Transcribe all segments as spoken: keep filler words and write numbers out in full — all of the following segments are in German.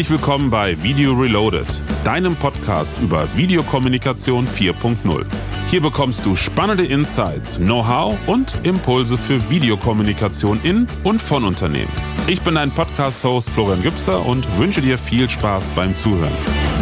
Herzlich willkommen bei Video Reloaded, deinem Podcast über Videokommunikation vier Punkt null. Hier bekommst du spannende Insights, Know-how und Impulse für Videokommunikation in und von Unternehmen. Ich bin dein Podcast-Host Florian Gübser und wünsche dir viel Spaß beim Zuhören.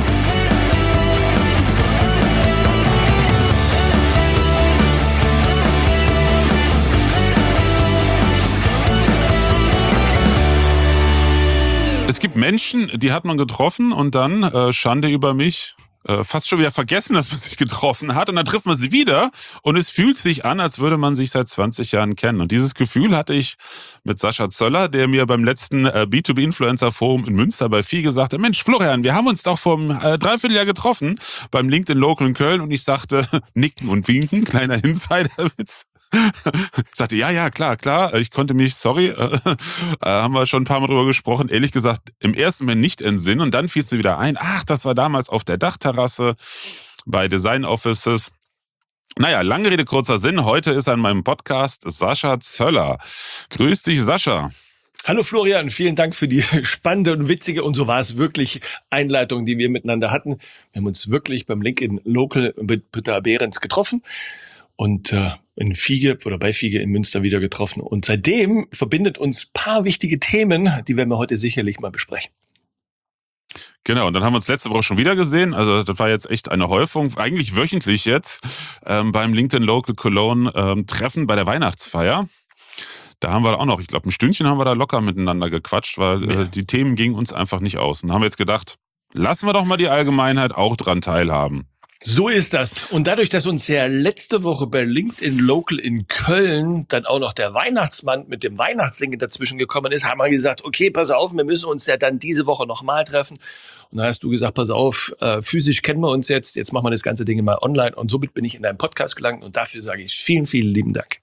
Es gibt Menschen, die hat man getroffen und dann, äh, Schande über mich, äh, fast schon wieder vergessen, dass man sich getroffen hat. Und dann trifft man sie wieder und es fühlt sich an, als würde man sich seit zwanzig Jahren kennen. Und dieses Gefühl hatte ich mit Sascha Zöller, der mir beim letzten äh, B zwei B Influencer Forum in Münster bei F I gesagt hat, Mensch Florian, wir haben uns doch vor einem äh, Dreivierteljahr getroffen beim LinkedIn Local in Köln. Und ich sagte, nicken und winken, kleiner Insiderwitz. Ich sagte, ja, ja, klar, klar. Ich konnte mich, sorry, äh, äh, haben wir schon ein paar Mal drüber gesprochen, ehrlich gesagt, im ersten Moment nicht entsinnen. Und dann fiel es mir wieder ein, ach, das war damals auf der Dachterrasse bei Design Offices. Naja, lange Rede, kurzer Sinn. Heute ist an meinem Podcast Sascha Zöller. Grüß dich, Sascha. Hallo Florian, vielen Dank für die spannende und witzige, und so war es wirklich, Einleitung, die wir miteinander hatten. Wir haben uns wirklich beim LinkedIn Local mit Britta Behrens getroffen und äh, in Fiege oder bei Fiege in Münster wieder getroffen. Und seitdem verbindet uns ein paar wichtige Themen, die werden wir heute sicherlich mal besprechen. Genau, und dann haben wir uns letzte Woche schon wieder gesehen. Also das war jetzt echt eine Häufung, eigentlich wöchentlich jetzt, ähm, beim LinkedIn Local Cologne ähm, Treffen bei der Weihnachtsfeier. Da haben wir auch noch, ich glaube, ein Stündchen haben wir da locker miteinander gequatscht, weil äh, die Themen gingen uns einfach nicht aus. Und dann haben wir jetzt gedacht, lassen wir doch mal die Allgemeinheit auch dran teilhaben. So ist das. Und dadurch, dass uns ja letzte Woche bei LinkedIn Local in Köln dann auch noch der Weihnachtsmann mit dem Weihnachtssingen dazwischen gekommen ist, haben wir gesagt, okay, pass auf, wir müssen uns ja dann diese Woche nochmal treffen. Und dann hast du gesagt, pass auf, äh, physisch kennen wir uns jetzt, jetzt machen wir das ganze Ding mal online. Und somit bin ich in deinen Podcast gelangt und dafür sage ich vielen, vielen lieben Dank.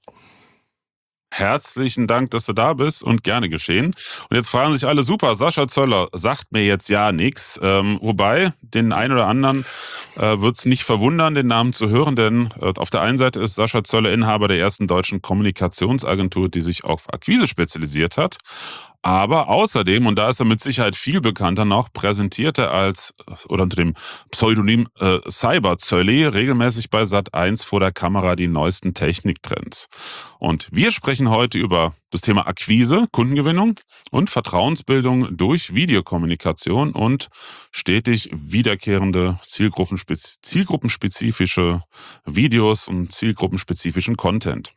Herzlichen Dank, dass du da bist und gerne geschehen. Und jetzt fragen sich alle, super, Sascha Zöller sagt mir jetzt ja nichts. Ähm, wobei, den einen oder anderen äh, wird es nicht verwundern, den Namen zu hören, denn äh, auf der einen Seite ist Sascha Zöller Inhaber der ersten deutschen Kommunikationsagentur, die sich auf Akquise spezialisiert hat. Aber außerdem, und da ist er mit Sicherheit viel bekannter noch, präsentiert er als, oder unter dem Pseudonym äh, Cyberzölli regelmäßig bei Sat eins vor der Kamera die neuesten Techniktrends. Und wir sprechen heute über das Thema Akquise, Kundengewinnung und Vertrauensbildung durch Videokommunikation und stetig wiederkehrende zielgruppenspez- zielgruppenspezifische Videos und zielgruppenspezifischen Content.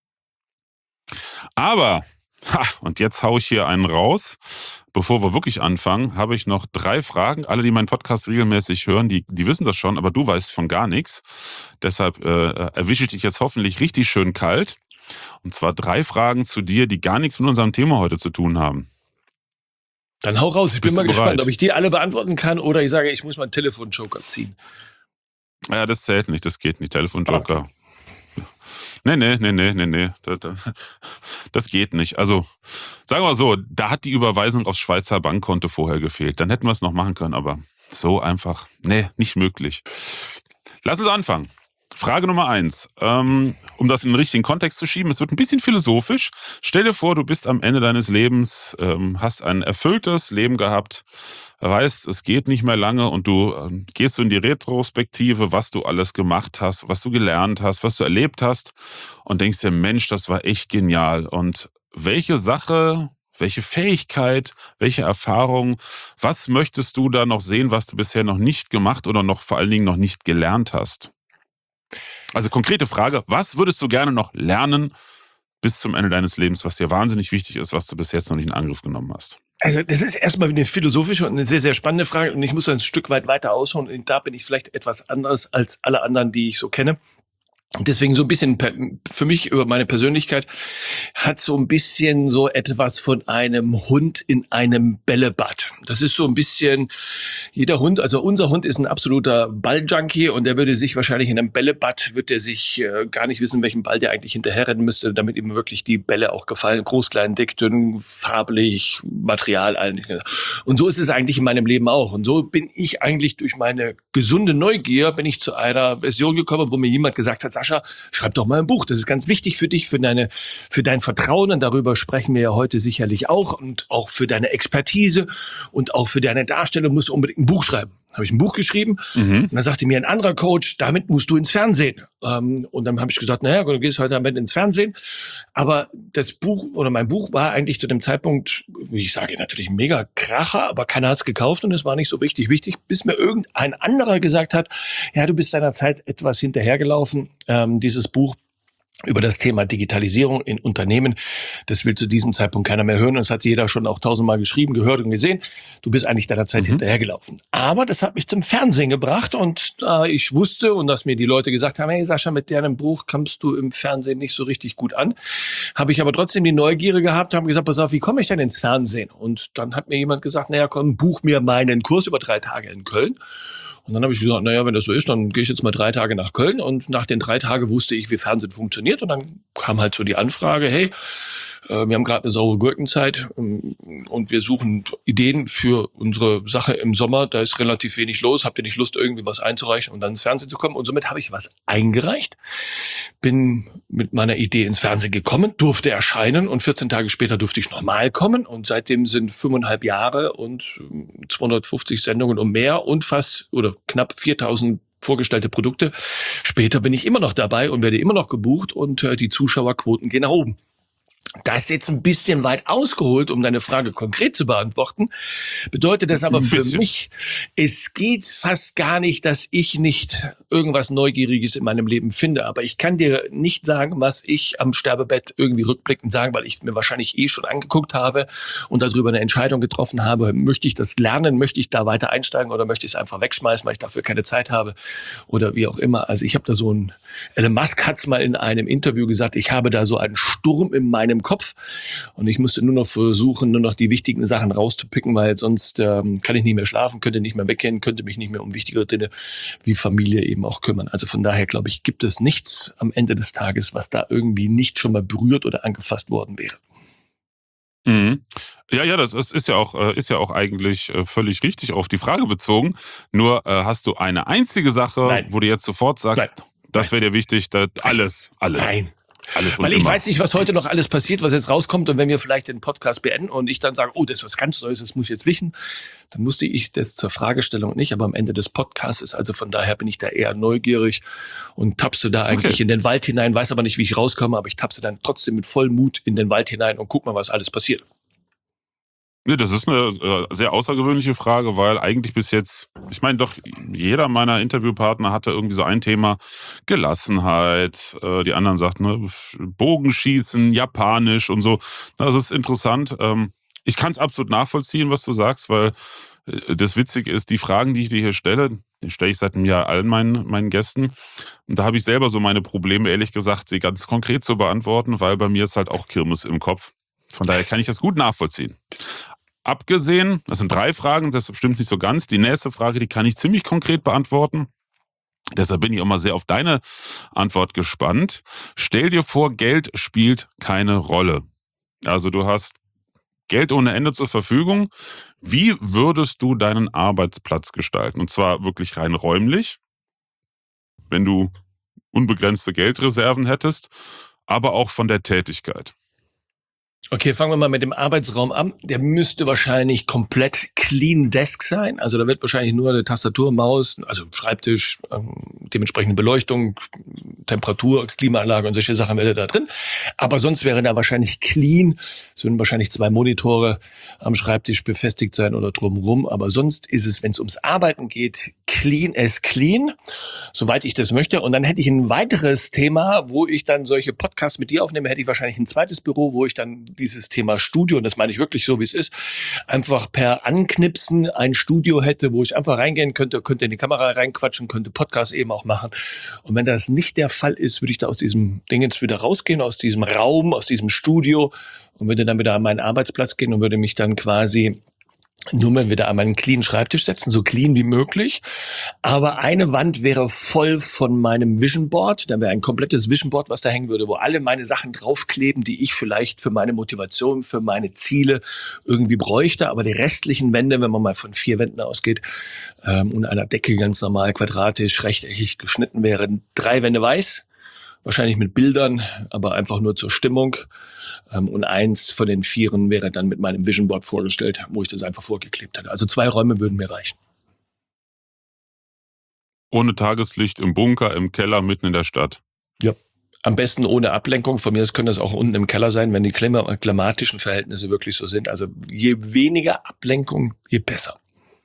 Aber Ha, und jetzt haue ich hier einen raus. Bevor wir wirklich anfangen, habe ich noch drei Fragen. Alle, die meinen Podcast regelmäßig hören, die, die wissen das schon, aber du weißt von gar nichts. Deshalb äh, erwische ich dich jetzt hoffentlich richtig schön kalt. Und zwar drei Fragen zu dir, die gar nichts mit unserem Thema heute zu tun haben. Dann hau raus, ich bin Bist mal du gespannt, bereit? ob ich die alle beantworten kann oder ich sage, ich muss mal einen Telefonjoker ziehen. Ja, das zählt nicht, das geht nicht. Telefonjoker. Okay. Nee, nee, nee, nee, nee, nee. Das geht nicht. Also, sagen wir so, da hat die Überweisung aufs Schweizer Bankkonto vorher gefehlt. Dann hätten wir es noch machen können, aber so einfach, nee, nicht möglich. Lass uns anfangen. Frage Nummer eins. Ähm, um das in den richtigen Kontext zu schieben, es wird ein bisschen philosophisch. Stell dir vor, du bist am Ende deines Lebens, ähm, hast ein erfülltes Leben gehabt, weißt, es geht nicht mehr lange und du ähm, gehst so in die Retrospektive, was du alles gemacht hast, was du gelernt hast, was du erlebt hast und denkst dir, Mensch, das war echt genial. Und welche Sache, welche Fähigkeit, welche Erfahrung, was möchtest du da noch sehen, was du bisher noch nicht gemacht oder noch vor allen Dingen noch nicht gelernt hast? Also konkrete Frage, was würdest du gerne noch lernen bis zum Ende deines Lebens, was dir wahnsinnig wichtig ist, was du bis jetzt noch nicht in Angriff genommen hast? Also das ist erstmal eine philosophische und eine sehr, sehr spannende Frage und ich muss ein Stück weit weiter ausholen und da bin ich vielleicht etwas anderes als alle anderen, die ich so kenne. Und deswegen so ein bisschen für mich über meine Persönlichkeit hat so ein bisschen so etwas von einem Hund in einem Bällebad. Das ist so ein bisschen, jeder Hund, also unser Hund ist ein absoluter Balljunkie und der würde sich wahrscheinlich in einem Bällebad, wird der sich äh, gar nicht wissen, welchen Ball der eigentlich hinterherrennen müsste, damit ihm wirklich die Bälle auch gefallen. Groß, klein, dick, dünn, farblich, Material, eigentlich. Und so ist es eigentlich in meinem Leben auch. Und so bin ich eigentlich durch meine gesunde Neugier, bin ich zu einer Version gekommen, wo mir jemand gesagt hat, Sascha, schreib doch mal ein Buch. Das ist ganz wichtig für dich, für deine, für dein Vertrauen. Und darüber sprechen wir ja heute sicherlich auch. Und auch für deine Expertise und auch für deine Darstellung musst du unbedingt ein Buch schreiben. Habe ich ein Buch geschrieben. Mhm. Und dann sagte mir ein anderer Coach, damit musst du ins Fernsehen. Ähm, und dann habe ich gesagt, naja, du gehst heute Abend ins Fernsehen. Aber das Buch oder mein Buch war eigentlich zu dem Zeitpunkt, wie ich sage, natürlich ein mega Kracher, aber keiner hat's gekauft und es war nicht so richtig wichtig, bis mir irgendein anderer gesagt hat, ja, du bist deiner Zeit etwas hinterhergelaufen. Ähm, dieses Buch über das Thema Digitalisierung in Unternehmen, das will zu diesem Zeitpunkt keiner mehr hören. Das hat jeder schon auch tausendmal geschrieben, gehört und gesehen. Du bist eigentlich deiner Zeit mhm. hinterhergelaufen. Aber das hat mich zum Fernsehen gebracht und äh, ich wusste und dass mir die Leute gesagt haben, hey Sascha, mit deinem Buch kommst du im Fernsehen nicht so richtig gut an. Habe ich aber trotzdem die Neugierde gehabt, habe gesagt, pass auf, wie komme ich denn ins Fernsehen? Und dann hat mir jemand gesagt, naja, komm, buch mir meinen Kurs über drei Tage in Köln. Und dann habe ich gesagt, naja, wenn das so ist, dann gehe ich jetzt mal drei Tage nach Köln. Und nach den drei Tagen wusste ich, wie Fernsehen funktioniert. Und dann kam halt so die Anfrage, hey, äh, wir haben gerade eine saure Gurkenzeit ähm, und wir suchen Ideen für unsere Sache im Sommer. Da ist relativ wenig los. Habt ihr nicht Lust, irgendwie was einzureichen und dann ins Fernsehen zu kommen? Und somit habe ich was eingereicht. Bin mit meiner Idee ins Fernsehen gekommen, durfte erscheinen und vierzehn Tage später durfte ich nochmal kommen. Und seitdem sind fünfeinhalb Jahre und zweihundertfünfzig Sendungen und mehr und fast oder knapp viertausend vorgestellte Produkte. Später bin ich immer noch dabei und werde immer noch gebucht und äh, die Zuschauerquoten gehen nach oben. Das ist jetzt ein bisschen weit ausgeholt, um deine Frage konkret zu beantworten. Bedeutet das aber für mich, es geht fast gar nicht, dass ich nicht irgendwas Neugieriges in meinem Leben finde. Aber ich kann dir nicht sagen, was ich am Sterbebett irgendwie rückblickend sagen, weil ich es mir wahrscheinlich eh schon angeguckt habe und darüber eine Entscheidung getroffen habe. Möchte ich das lernen? Möchte ich da weiter einsteigen oder möchte ich es einfach wegschmeißen, weil ich dafür keine Zeit habe oder wie auch immer. Also ich habe da so ein, Elon Musk hat es mal in einem Interview gesagt, ich habe da so einen Sturm in meinem Kopf und ich musste nur noch versuchen, nur noch die wichtigen Sachen rauszupicken, weil sonst ähm, kann ich nicht mehr schlafen, könnte nicht mehr weggehen, könnte mich nicht mehr um wichtigere Dinge wie Familie eben auch kümmern. Also von daher glaube ich, gibt es nichts am Ende des Tages, was da irgendwie nicht schon mal berührt oder angefasst worden wäre. Mhm. Ja, ja, das ist, ist ja auch ist ja auch eigentlich völlig richtig auf die Frage bezogen. Nur äh, hast du eine einzige Sache, Nein. wo du jetzt sofort sagst, Nein. das wäre dir wichtig, das alles, alles. Nein. Alles Weil ich immer. weiß nicht, was heute noch alles passiert, was jetzt rauskommt. Und wenn wir vielleicht den Podcast beenden und ich dann sage, oh, das ist was ganz Neues, das muss ich jetzt wissen, dann musste ich das zur Fragestellung nicht, aber am Ende des Podcasts ist, also von daher bin ich da eher neugierig und tapse da eigentlich okay. in den Wald hinein, weiß aber nicht, wie ich rauskomme, aber ich tapse dann trotzdem mit vollem Mut in den Wald hinein und guck mal, was alles passiert. Nee, das ist eine sehr außergewöhnliche Frage, weil eigentlich bis jetzt, ich meine doch, jeder meiner Interviewpartner hatte irgendwie so ein Thema, Gelassenheit, die anderen sagten, ne, Bogenschießen, Japanisch und so. Das ist interessant. Ich kann es absolut nachvollziehen, was du sagst, weil das Witzige ist, die Fragen, die ich dir hier stelle, die stelle ich seit einem Jahr allen meinen, meinen Gästen. Und da habe ich selber so meine Probleme, ehrlich gesagt, sie ganz konkret zu beantworten, weil bei mir ist halt auch Kirmes im Kopf. Von daher kann ich das gut nachvollziehen. Abgesehen, das sind drei Fragen, das stimmt nicht so ganz. Die nächste Frage, die kann ich ziemlich konkret beantworten. Deshalb bin ich auch mal sehr auf deine Antwort gespannt. Stell dir vor, Geld spielt keine Rolle. Also du hast Geld ohne Ende zur Verfügung. Wie würdest du deinen Arbeitsplatz gestalten? Und zwar wirklich rein räumlich, wenn du unbegrenzte Geldreserven hättest, aber auch von der Tätigkeit. Okay, fangen wir mal mit dem Arbeitsraum an. Der müsste wahrscheinlich komplett clean desk sein. Also da wird wahrscheinlich nur eine Tastatur, Maus, also Schreibtisch, ähm, dementsprechende Beleuchtung, Temperatur, Klimaanlage und solche Sachen wäre da drin. Aber sonst wäre da wahrscheinlich clean. Es würden wahrscheinlich zwei Monitore am Schreibtisch befestigt sein oder drumherum. Aber sonst ist es, wenn es ums Arbeiten geht, clean as clean, soweit ich das möchte. Und dann hätte ich ein weiteres Thema, wo ich dann solche Podcasts mit dir aufnehme, hätte ich wahrscheinlich ein zweites Büro, wo ich dann dieses Thema Studio, und das meine ich wirklich so, wie es ist, einfach per Anknipsen ein Studio hätte, wo ich einfach reingehen könnte, könnte in die Kamera reinquatschen, könnte Podcast eben auch machen. Und wenn das nicht der Fall ist, würde ich da aus diesem Ding jetzt wieder rausgehen, aus diesem Raum, aus diesem Studio und würde dann wieder an meinen Arbeitsplatz gehen und würde mich dann quasi nur mal wieder an meinen clean Schreibtisch setzen, so clean wie möglich. Aber eine Wand wäre voll von meinem Vision Board. Da wäre ein komplettes Vision Board, was da hängen würde, wo alle meine Sachen draufkleben, die ich vielleicht für meine Motivation, für meine Ziele irgendwie bräuchte. Aber die restlichen Wände, wenn man mal von vier Wänden ausgeht ähm, und einer Decke ganz normal quadratisch, rechteckig geschnitten wären, drei Wände weiß, wahrscheinlich mit Bildern, aber einfach nur zur Stimmung. Ähm, und eins von den vieren wäre dann mit meinem Vision Board vorgestellt, wo ich das einfach vorgeklebt hatte. Also zwei Räume würden mir reichen. Ohne Tageslicht, im Bunker, im Keller, mitten in der Stadt. Ja. Am besten ohne Ablenkung. Von mir aus können das auch unten im Keller sein, wenn die klima- klimatischen Verhältnisse wirklich so sind. Also je weniger Ablenkung, je besser.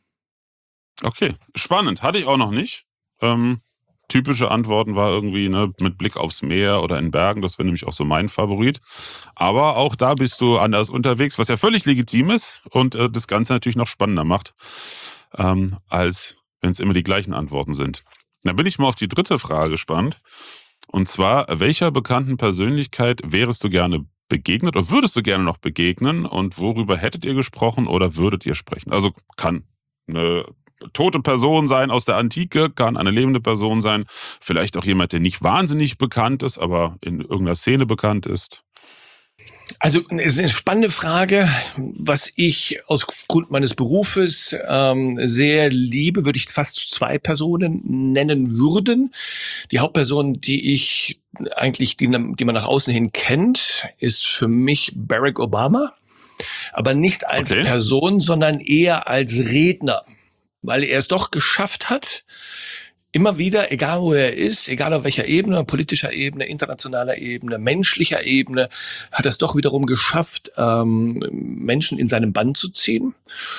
Okay, spannend. Hatte ich auch noch nicht. Ähm, typische Antworten war irgendwie ne, mit Blick aufs Meer oder in Bergen. Das wäre nämlich auch so mein Favorit. Aber auch da bist du anders unterwegs, was ja völlig legitim ist und äh, das Ganze natürlich noch spannender macht, ähm, als wenn es immer die gleichen Antworten sind. Dann bin ich mal auf die dritte Frage gespannt. Und zwar, welcher bekannten Persönlichkeit wärest du gerne begegnet oder würdest du gerne noch begegnen und worüber hättet ihr gesprochen oder würdet ihr sprechen? Also kann eine tote Person sein aus der Antike, kann eine lebende Person sein, vielleicht auch jemand, der nicht wahnsinnig bekannt ist, aber in irgendeiner Szene bekannt ist. Also es ist eine spannende Frage. Was ich aufgrund meines Berufes ähm, sehr liebe, würde ich fast zwei Personen nennen würden. Die Hauptperson, die ich eigentlich, die, die man nach außen hin kennt, ist für mich Barack Obama. Aber nicht als Okay. Person, sondern eher als Redner. Weil er es doch geschafft hat, immer wieder, egal wo er ist, egal auf welcher Ebene, politischer Ebene, internationaler Ebene, menschlicher Ebene, hat er es doch wiederum geschafft, ähm, Menschen in seinen Bann zu ziehen.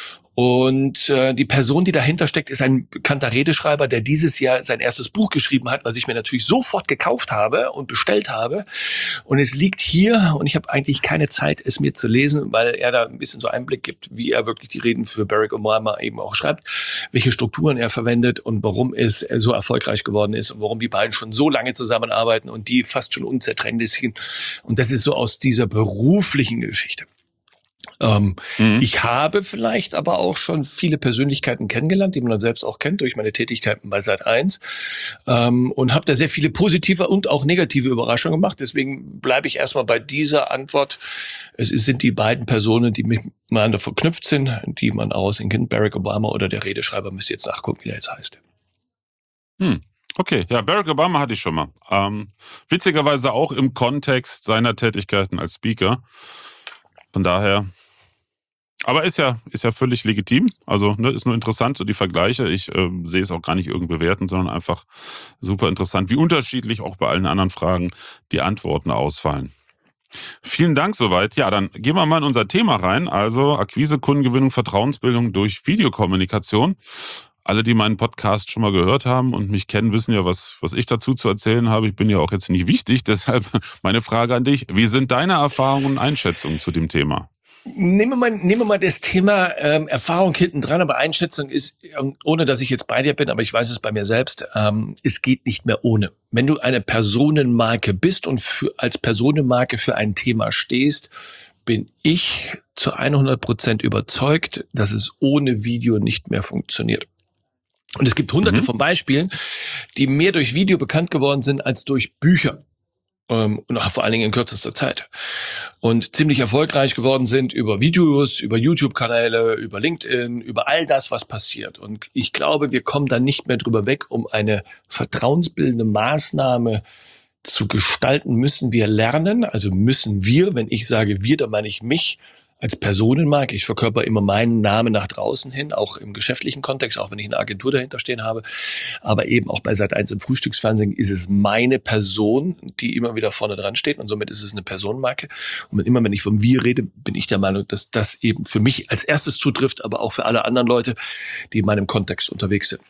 Und äh, die Person, die dahinter steckt, ist ein bekannter Redeschreiber, der dieses Jahr sein erstes Buch geschrieben hat, was ich mir natürlich sofort gekauft habe und bestellt habe. Und es liegt hier und ich habe eigentlich keine Zeit, es mir zu lesen, weil er da ein bisschen so Einblick gibt, wie er wirklich die Reden für Barack Obama eben auch schreibt, welche Strukturen er verwendet und warum es so erfolgreich geworden ist und warum die beiden schon so lange zusammenarbeiten und die fast schon unzertrennlich sind. Und das ist so aus dieser beruflichen Geschichte. Ähm, mhm. Ich habe vielleicht aber auch schon viele Persönlichkeiten kennengelernt, die man dann selbst auch kennt durch meine Tätigkeiten bei Sat eins ähm, und habe da sehr viele positive und auch negative Überraschungen gemacht. Deswegen bleibe ich erstmal bei dieser Antwort. Es sind die beiden Personen, die miteinander verknüpft sind, die man aussehen kennt, Barack Obama oder der Redeschreiber, müsst ihr jetzt nachgucken, wie der jetzt heißt. Hm. Okay, ja, Barack Obama hatte ich schon mal. Ähm, witzigerweise auch im Kontext seiner Tätigkeiten als Speaker. Von daher, aber ist ja, ist ja völlig legitim. Also ne, ist nur interessant, so die Vergleiche. Ich äh, sehe es auch gar nicht irgendwie bewerten, sondern einfach super interessant, wie unterschiedlich auch bei allen anderen Fragen die Antworten ausfallen. Vielen Dank soweit. Ja, dann gehen wir mal in unser Thema rein. Also Akquise, Kundengewinnung, Vertrauensbildung durch Videokommunikation. Alle, die meinen Podcast schon mal gehört haben und mich kennen, wissen ja, was, was ich dazu zu erzählen habe. Ich bin ja auch jetzt nicht wichtig, deshalb meine Frage an dich. Wie sind deine Erfahrungen und Einschätzungen zu dem Thema? Nehmen wir mal, nehmen wir mal das Thema ähm, Erfahrung hinten dran, aber Einschätzung ist, ohne dass ich jetzt bei dir bin, aber ich weiß es bei mir selbst, ähm, es geht nicht mehr ohne. Wenn du eine Personenmarke bist und für, als Personenmarke für ein Thema stehst, bin ich zu hundert Prozent überzeugt, dass es ohne Video nicht mehr funktioniert. Und es gibt hunderte mhm. von Beispielen, die mehr durch Video bekannt geworden sind als durch Bücher. Ähm, und auch vor allen Dingen in kürzester Zeit. Und ziemlich erfolgreich geworden sind über Videos, über YouTube-Kanäle, über LinkedIn, über all das, was passiert. Und ich glaube, wir kommen da nicht mehr drüber weg, um eine vertrauensbildende Maßnahme zu gestalten, müssen wir lernen. Also müssen wir, wenn ich sage wir, dann meine ich mich, als Personenmarke. Ich verkörper immer meinen Namen nach draußen hin, auch im geschäftlichen Kontext, auch wenn ich eine Agentur dahinter stehen habe. Aber eben auch bei Sat eins im Frühstücksfernsehen ist es meine Person, die immer wieder vorne dran steht und somit ist es eine Personenmarke. Und immer, wenn ich von wir rede, bin ich der Meinung, dass das eben für mich als erstes zutrifft, aber auch für alle anderen Leute, die in meinem Kontext unterwegs sind.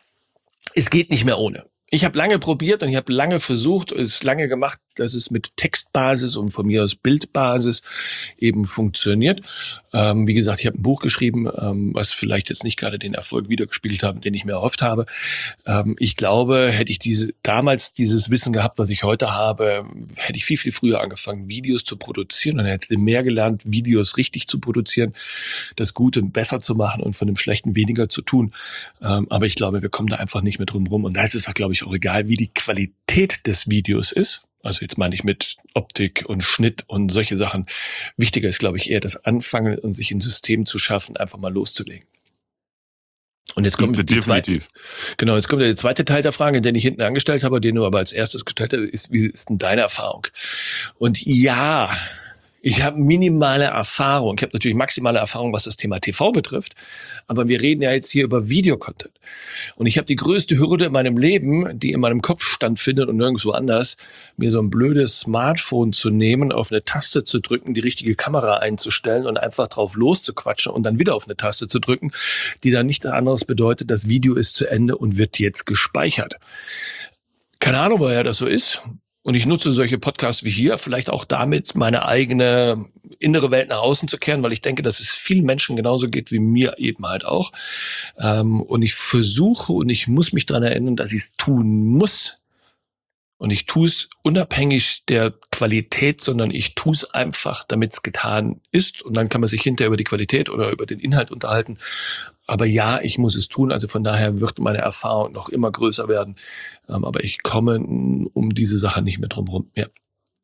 Es geht nicht mehr ohne. Ich habe lange probiert und ich habe lange versucht, es lange gemacht, dass es mit Textbasis und von mir aus Bildbasis eben funktioniert. Ähm, wie gesagt, ich habe ein Buch geschrieben, ähm, was vielleicht jetzt nicht gerade den Erfolg wiedergespiegelt hat, den ich mir erhofft habe. Ähm, ich glaube, hätte ich diese damals dieses Wissen gehabt, was ich heute habe, hätte ich viel, viel früher angefangen, Videos zu produzieren und hätte mehr gelernt, Videos richtig zu produzieren, das Gute besser zu machen und von dem Schlechten weniger zu tun. Ähm, aber ich glaube, wir kommen da einfach nicht mehr drum rum. Und da ist es, glaube ich, auch egal, wie die Qualität des Videos ist. Also jetzt meine ich mit Optik und Schnitt und solche Sachen. Wichtiger ist, glaube ich, eher das Anfangen und sich ein System zu schaffen, einfach mal loszulegen. Und jetzt kommt die zweite, Definitiv. genau, jetzt kommt der zweite Teil der Frage, den ich hinten angestellt habe, den du aber als erstes gestellt hast, ist, wie ist denn deine Erfahrung? Und ja, ich habe minimale Erfahrung. Ich habe natürlich maximale Erfahrung, was das Thema T V betrifft. Aber wir reden ja jetzt hier über Videocontent. Und ich habe die größte Hürde in meinem Leben, die in meinem Kopf stattfindet und nirgendwo anders, mir so ein blödes Smartphone zu nehmen, auf eine Taste zu drücken, die richtige Kamera einzustellen und einfach drauf loszuquatschen und dann wieder auf eine Taste zu drücken, die dann nichts anderes bedeutet, das Video ist zu Ende und wird jetzt gespeichert. Keine Ahnung, woher das so ist. Und ich nutze solche Podcasts wie hier, vielleicht auch damit, meine eigene innere Welt nach außen zu kehren, weil ich denke, dass es vielen Menschen genauso geht wie mir eben halt auch. Und ich versuche und ich muss mich daran erinnern, dass ich es tun muss. Und ich tue es unabhängig der Qualität, sondern ich tue es einfach, damit es getan ist. Und dann kann man sich hinterher über die Qualität oder über den Inhalt unterhalten. Aber ja, ich muss es tun. Also von daher wird meine Erfahrung noch immer größer werden. Aber ich komme um diese Sache nicht mehr drum rum. Ja.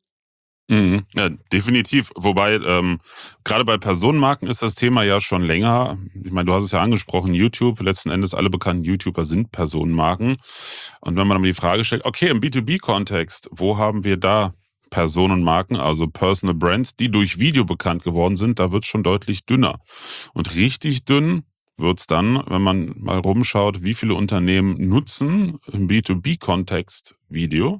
Mhm, ja, definitiv. Wobei, ähm, gerade bei Personenmarken ist das Thema ja schon länger. Ich meine, du hast es ja angesprochen, YouTube, letzten Endes alle bekannten YouTuber sind Personenmarken. Und wenn man dann die Frage stellt, okay, im B zwei B-Kontext, wo haben wir da Personenmarken, also Personal Brands, die durch Video bekannt geworden sind, da wird es schon deutlich dünner. Und richtig dünn wird's dann, wenn man mal rumschaut, wie viele Unternehmen nutzen im B zwei B-Kontext Video,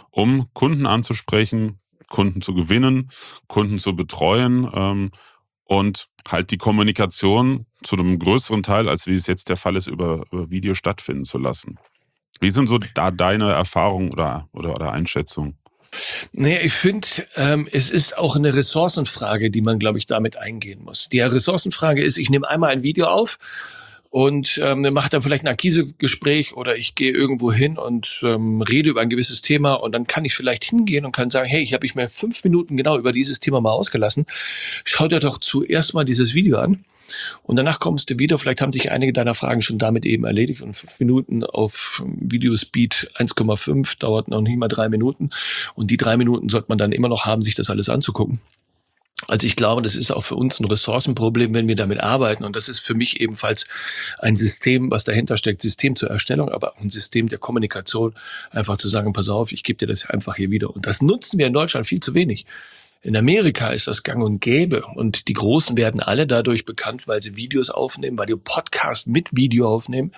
um Kunden anzusprechen, Kunden zu gewinnen, Kunden zu betreuen ähm, und halt die Kommunikation zu einem größeren Teil, als wie es jetzt der Fall ist, über, über Video stattfinden zu lassen. Wie sind so da deine Erfahrungen oder, oder, oder Einschätzungen? Naja, ich finde, ähm, es ist auch eine Ressourcenfrage, die man, glaube ich, damit eingehen muss. Die Ressourcenfrage ist, ich nehme einmal ein Video auf und ähm, mache dann vielleicht ein Akquisegespräch oder ich gehe irgendwo hin und ähm, rede über ein gewisses Thema und dann kann ich vielleicht hingehen und kann sagen, hey, ich habe mich mir fünf Minuten genau über dieses Thema mal ausgelassen. Schau dir doch zuerst mal dieses Video an. Und danach kommst du wieder, vielleicht haben sich einige deiner Fragen schon damit eben erledigt und fünf Minuten auf Videospeed eins Komma fünf dauert noch nicht mal drei Minuten und die drei Minuten sollte man dann immer noch haben, sich das alles anzugucken. Also ich glaube, das ist auch für uns ein Ressourcenproblem, wenn wir damit arbeiten und das ist für mich ebenfalls ein System, was dahinter steckt, System zur Erstellung, aber auch ein System der Kommunikation, einfach zu sagen, pass auf, ich gebe dir das einfach hier wieder und das nutzen wir in Deutschland viel zu wenig. In Amerika ist das gang und gäbe und die Großen werden alle dadurch bekannt, weil sie Videos aufnehmen, weil sie Podcasts mit Video aufnehmen,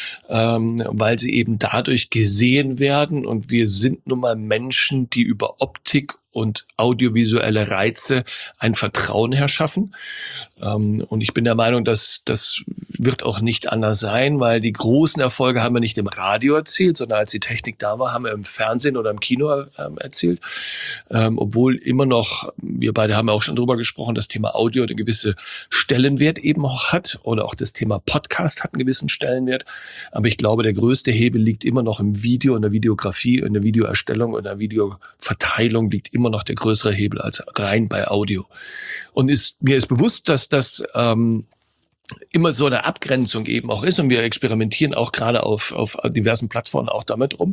ähm, weil sie eben dadurch gesehen werden und wir sind nun mal Menschen, die über Optik und audiovisuelle Reize ein Vertrauen herschaffen. Ähm, und ich bin der Meinung, dass das wird auch nicht anders sein, weil die großen Erfolge haben wir nicht im Radio erzielt, sondern als die Technik da war, haben wir im Fernsehen oder im Kino ähm, erzielt. Ähm, obwohl immer noch, wir beide haben ja auch schon drüber gesprochen, das Thema Audio eine gewisse Stellenwert eben auch hat oder auch das Thema Podcast hat einen gewissen Stellenwert. Aber ich glaube, der größte Hebel liegt immer noch im Video, in der Videografie, in der Videoerstellung, in der Videoverteilung liegt immer noch der größere Hebel als rein bei Audio. Und ist, mir ist bewusst, dass das ähm, immer so eine Abgrenzung eben auch ist und wir experimentieren auch gerade auf auf diversen Plattformen auch damit rum,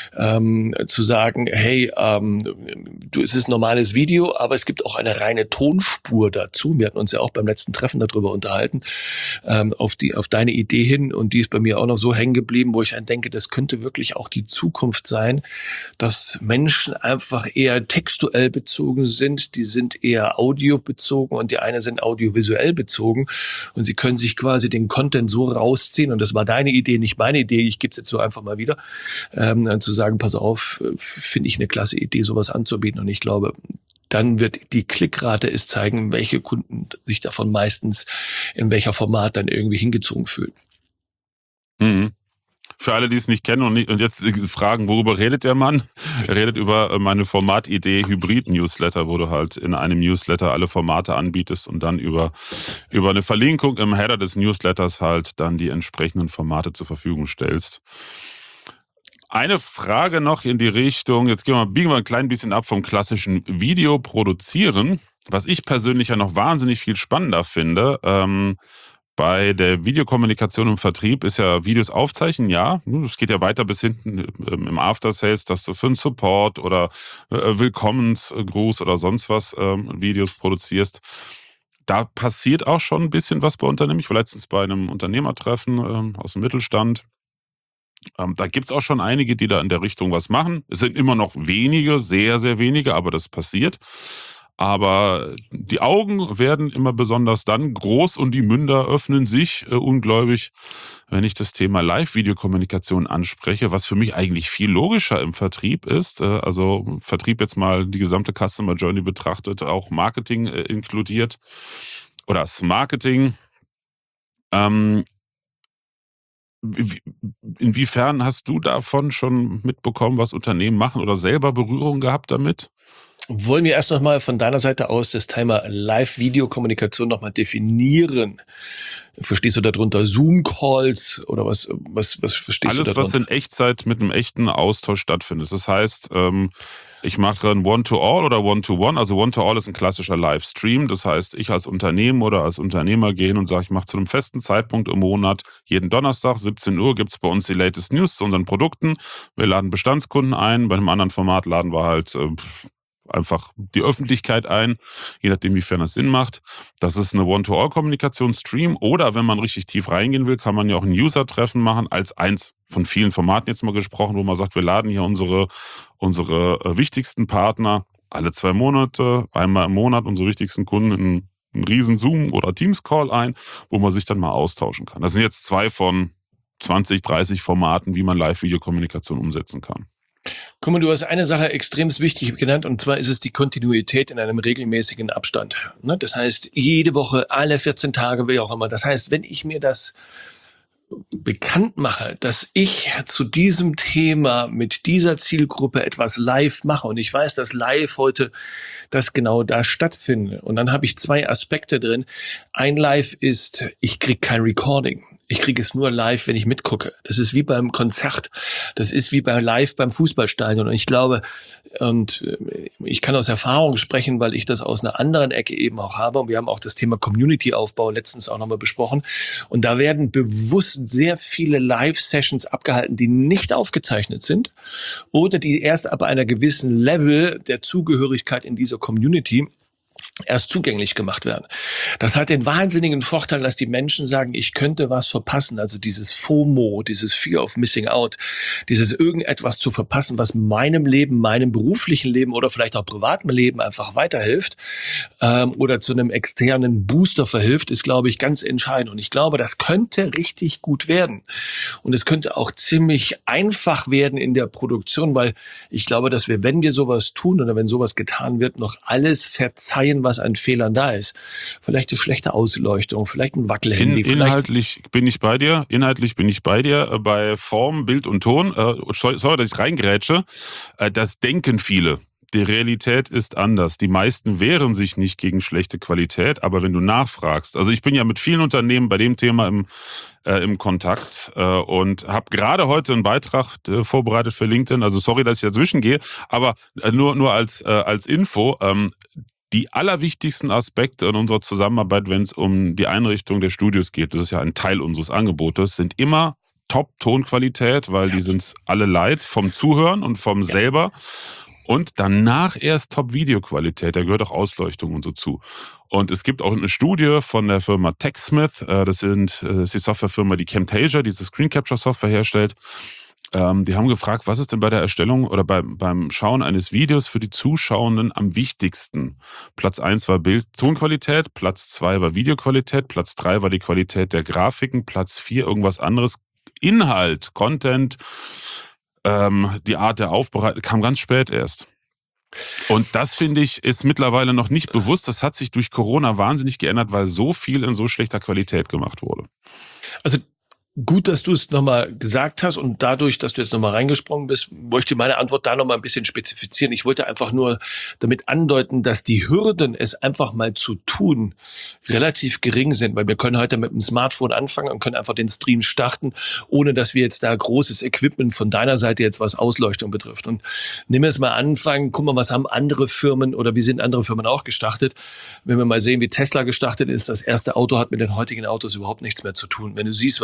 ähm, zu sagen, hey, ähm, du, es ist ein normales Video, aber es gibt auch eine reine Tonspur dazu. Wir hatten uns ja auch beim letzten Treffen darüber unterhalten, ähm, auf die auf deine Idee hin und die ist bei mir auch noch so hängen geblieben, wo ich dann denke, das könnte wirklich auch die Zukunft sein, dass Menschen einfach eher textuell bezogen sind, die sind eher audiobezogen und die eine sind audiovisuell bezogen und sie können sich quasi den Content so rausziehen, und das war deine Idee, nicht meine Idee, ich gebe es jetzt so einfach mal wieder, ähm, dann zu sagen, pass auf, finde ich eine klasse Idee, sowas anzubieten, und ich glaube, dann wird die Klickrate es zeigen, welche Kunden sich davon meistens in welcher Format dann irgendwie hingezogen fühlen. Mhm. Für alle, die es nicht kennen und, nicht, und jetzt fragen, worüber redet der Mann? Er redet über meine Formatidee Hybrid-Newsletter, wo du halt in einem Newsletter alle Formate anbietest und dann über, über eine Verlinkung im Header des Newsletters halt dann die entsprechenden Formate zur Verfügung stellst. Eine Frage noch in die Richtung, jetzt gehen wir, biegen wir ein klein bisschen ab vom klassischen Video produzieren, was ich persönlich ja noch wahnsinnig viel spannender finde. Ähm, Bei der Videokommunikation im Vertrieb ist ja Videos aufzeichnen, ja. Es geht ja weiter bis hinten im After Sales, dass du für einen Support oder Willkommensgruß oder sonst was Videos produzierst. da passiert auch schon ein bisschen was bei Unternehmen. Ich war letztens bei einem Unternehmertreffen ähm, aus dem Mittelstand. Ähm, da gibt's auch schon einige, die da in der Richtung was machen. Es sind immer noch wenige, sehr, sehr wenige, aber das passiert. Aber die Augen werden immer besonders dann groß und die Münder öffnen sich äh, ungläubig, wenn ich das Thema Live-Videokommunikation anspreche, was für mich eigentlich viel logischer im Vertrieb ist. Äh, also Vertrieb jetzt mal die gesamte Customer Journey betrachtet, auch Marketing äh, inkludiert oder das Marketing. Ähm, wie- inwiefern hast du davon schon mitbekommen, was Unternehmen machen oder selber Berührung gehabt damit? Wollen wir erst nochmal von deiner Seite aus das Thema Live-Videokommunikation nochmal definieren? Verstehst du darunter Zoom-Calls oder was, was, was verstehst du Alles, was darunter? in Echtzeit mit einem echten Austausch stattfindet. Das heißt, ähm, ich mache ein One-to-All oder One-to-One. Also One-to-All ist ein klassischer Livestream. Das heißt, ich als Unternehmen oder als Unternehmer gehe hin und sage, ich mache zu einem festen Zeitpunkt im Monat, jeden Donnerstag, siebzehn Uhr, gibt's bei uns die latest News zu unseren Produkten. Wir laden Bestandskunden ein. Bei einem anderen Format laden wir halt äh, pff, einfach die Öffentlichkeit ein, je nachdem, wiefern das Sinn macht. Das ist eine One-to-All-Kommunikation-Stream. Oder wenn man richtig tief reingehen will, kann man ja auch ein User-Treffen machen, als eins von vielen Formaten jetzt mal gesprochen, wo man sagt, wir laden hier unsere, unsere äh, wichtigsten Partner alle zwei Monate, einmal im Monat, unsere wichtigsten Kunden in einen riesen Zoom- oder Teams-Call ein, wo man sich dann mal austauschen kann. Das sind jetzt zwei von zwanzig, dreißig Formaten, wie man Live-Videokommunikation umsetzen kann. Guck mal, du hast eine Sache extrem wichtig genannt, und zwar ist es die Kontinuität in einem regelmäßigen Abstand. Ne? Das heißt, jede Woche, alle vierzehn Tage, wie auch immer. Das heißt, wenn ich mir das bekannt mache, dass ich zu diesem Thema mit dieser Zielgruppe etwas live mache, und ich weiß, dass live heute das genau da stattfindet, und dann habe ich zwei Aspekte drin. Ein Live ist, ich kriege kein Recording. Ich kriege es nur live, wenn ich mitgucke. Das ist wie beim Konzert. Das ist wie bei live beim Fußballstadion. Und ich glaube, und ich kann aus Erfahrung sprechen, weil ich das aus einer anderen Ecke eben auch habe. Und wir haben auch das Thema Community-Aufbau letztens auch nochmal besprochen. Und da werden bewusst sehr viele Live-Sessions abgehalten, die nicht aufgezeichnet sind oder die erst ab einer gewissen Level der Zugehörigkeit in dieser Community erst zugänglich gemacht werden. Das hat den wahnsinnigen Vorteil, dass die Menschen sagen, ich könnte was verpassen. Also dieses FOMO, dieses Fear of Missing Out, dieses irgendetwas zu verpassen, was meinem Leben, meinem beruflichen Leben oder vielleicht auch privaten Leben einfach weiterhilft ähm, oder zu einem externen Booster verhilft, ist, glaube ich, ganz entscheidend. Und ich glaube, das könnte richtig gut werden. Und es könnte auch ziemlich einfach werden in der Produktion, weil ich glaube, dass wir, wenn wir sowas tun oder wenn sowas getan wird, noch alles verzeihen, was an Fehlern da ist. Vielleicht eine schlechte Ausleuchtung, vielleicht ein Wackelhandy. In, inhaltlich bin ich bei dir. Inhaltlich bin ich bei dir. Bei Form, Bild und Ton. Äh, sorry, dass ich reingrätsche. Äh, das denken viele. Die Realität ist anders. Die meisten wehren sich nicht gegen schlechte Qualität, aber wenn du nachfragst, also ich bin ja mit vielen Unternehmen bei dem Thema im, äh, im Kontakt äh, und habe gerade heute einen Beitrag äh, vorbereitet für LinkedIn, also sorry, dass ich dazwischen gehe, aber äh, nur, nur als, äh, als Info, ähm, die allerwichtigsten Aspekte in unserer Zusammenarbeit, wenn es um die Einrichtung der Studios geht, das ist ja ein Teil unseres Angebotes, sind immer Top-Tonqualität, weil die sind alle leid vom Zuhören und vom Ja. selber. Und danach erst Top-Videoqualität, da gehört auch Ausleuchtung und so zu. Und es gibt auch eine Studie von der Firma TechSmith, das sind, das ist die Softwarefirma, die Camtasia, diese Screen Capture Software herstellt. Ähm, die haben gefragt, was ist denn bei der Erstellung oder beim, beim Schauen eines Videos für die Zuschauenden am wichtigsten? Platz eins war Bild-Tonqualität, Platz zwei war Videoqualität, Platz drei war die Qualität der Grafiken, Platz vier irgendwas anderes. Inhalt, Content, ähm, die Art der Aufbereitung kam ganz spät erst. Und das, finde ich, ist mittlerweile noch nicht bewusst. Das hat sich durch Corona wahnsinnig geändert, weil so viel in so schlechter Qualität gemacht wurde. Also gut, dass du es nochmal gesagt hast, und dadurch, dass du jetzt nochmal reingesprungen bist, möchte ich meine Antwort da nochmal ein bisschen spezifizieren. Ich wollte einfach nur damit andeuten, dass die Hürden, es einfach mal zu tun, relativ gering sind, weil wir können heute mit dem Smartphone anfangen und können einfach den Stream starten, ohne dass wir jetzt da großes Equipment von deiner Seite jetzt, was Ausleuchtung betrifft. Und nehmen wir es mal anfangen, guck mal, was haben andere Firmen oder wie sind andere Firmen auch gestartet? Wenn wir mal sehen, wie Tesla gestartet ist, das erste Auto hat mit den heutigen Autos überhaupt nichts mehr zu tun. Wenn du siehst, was Amazon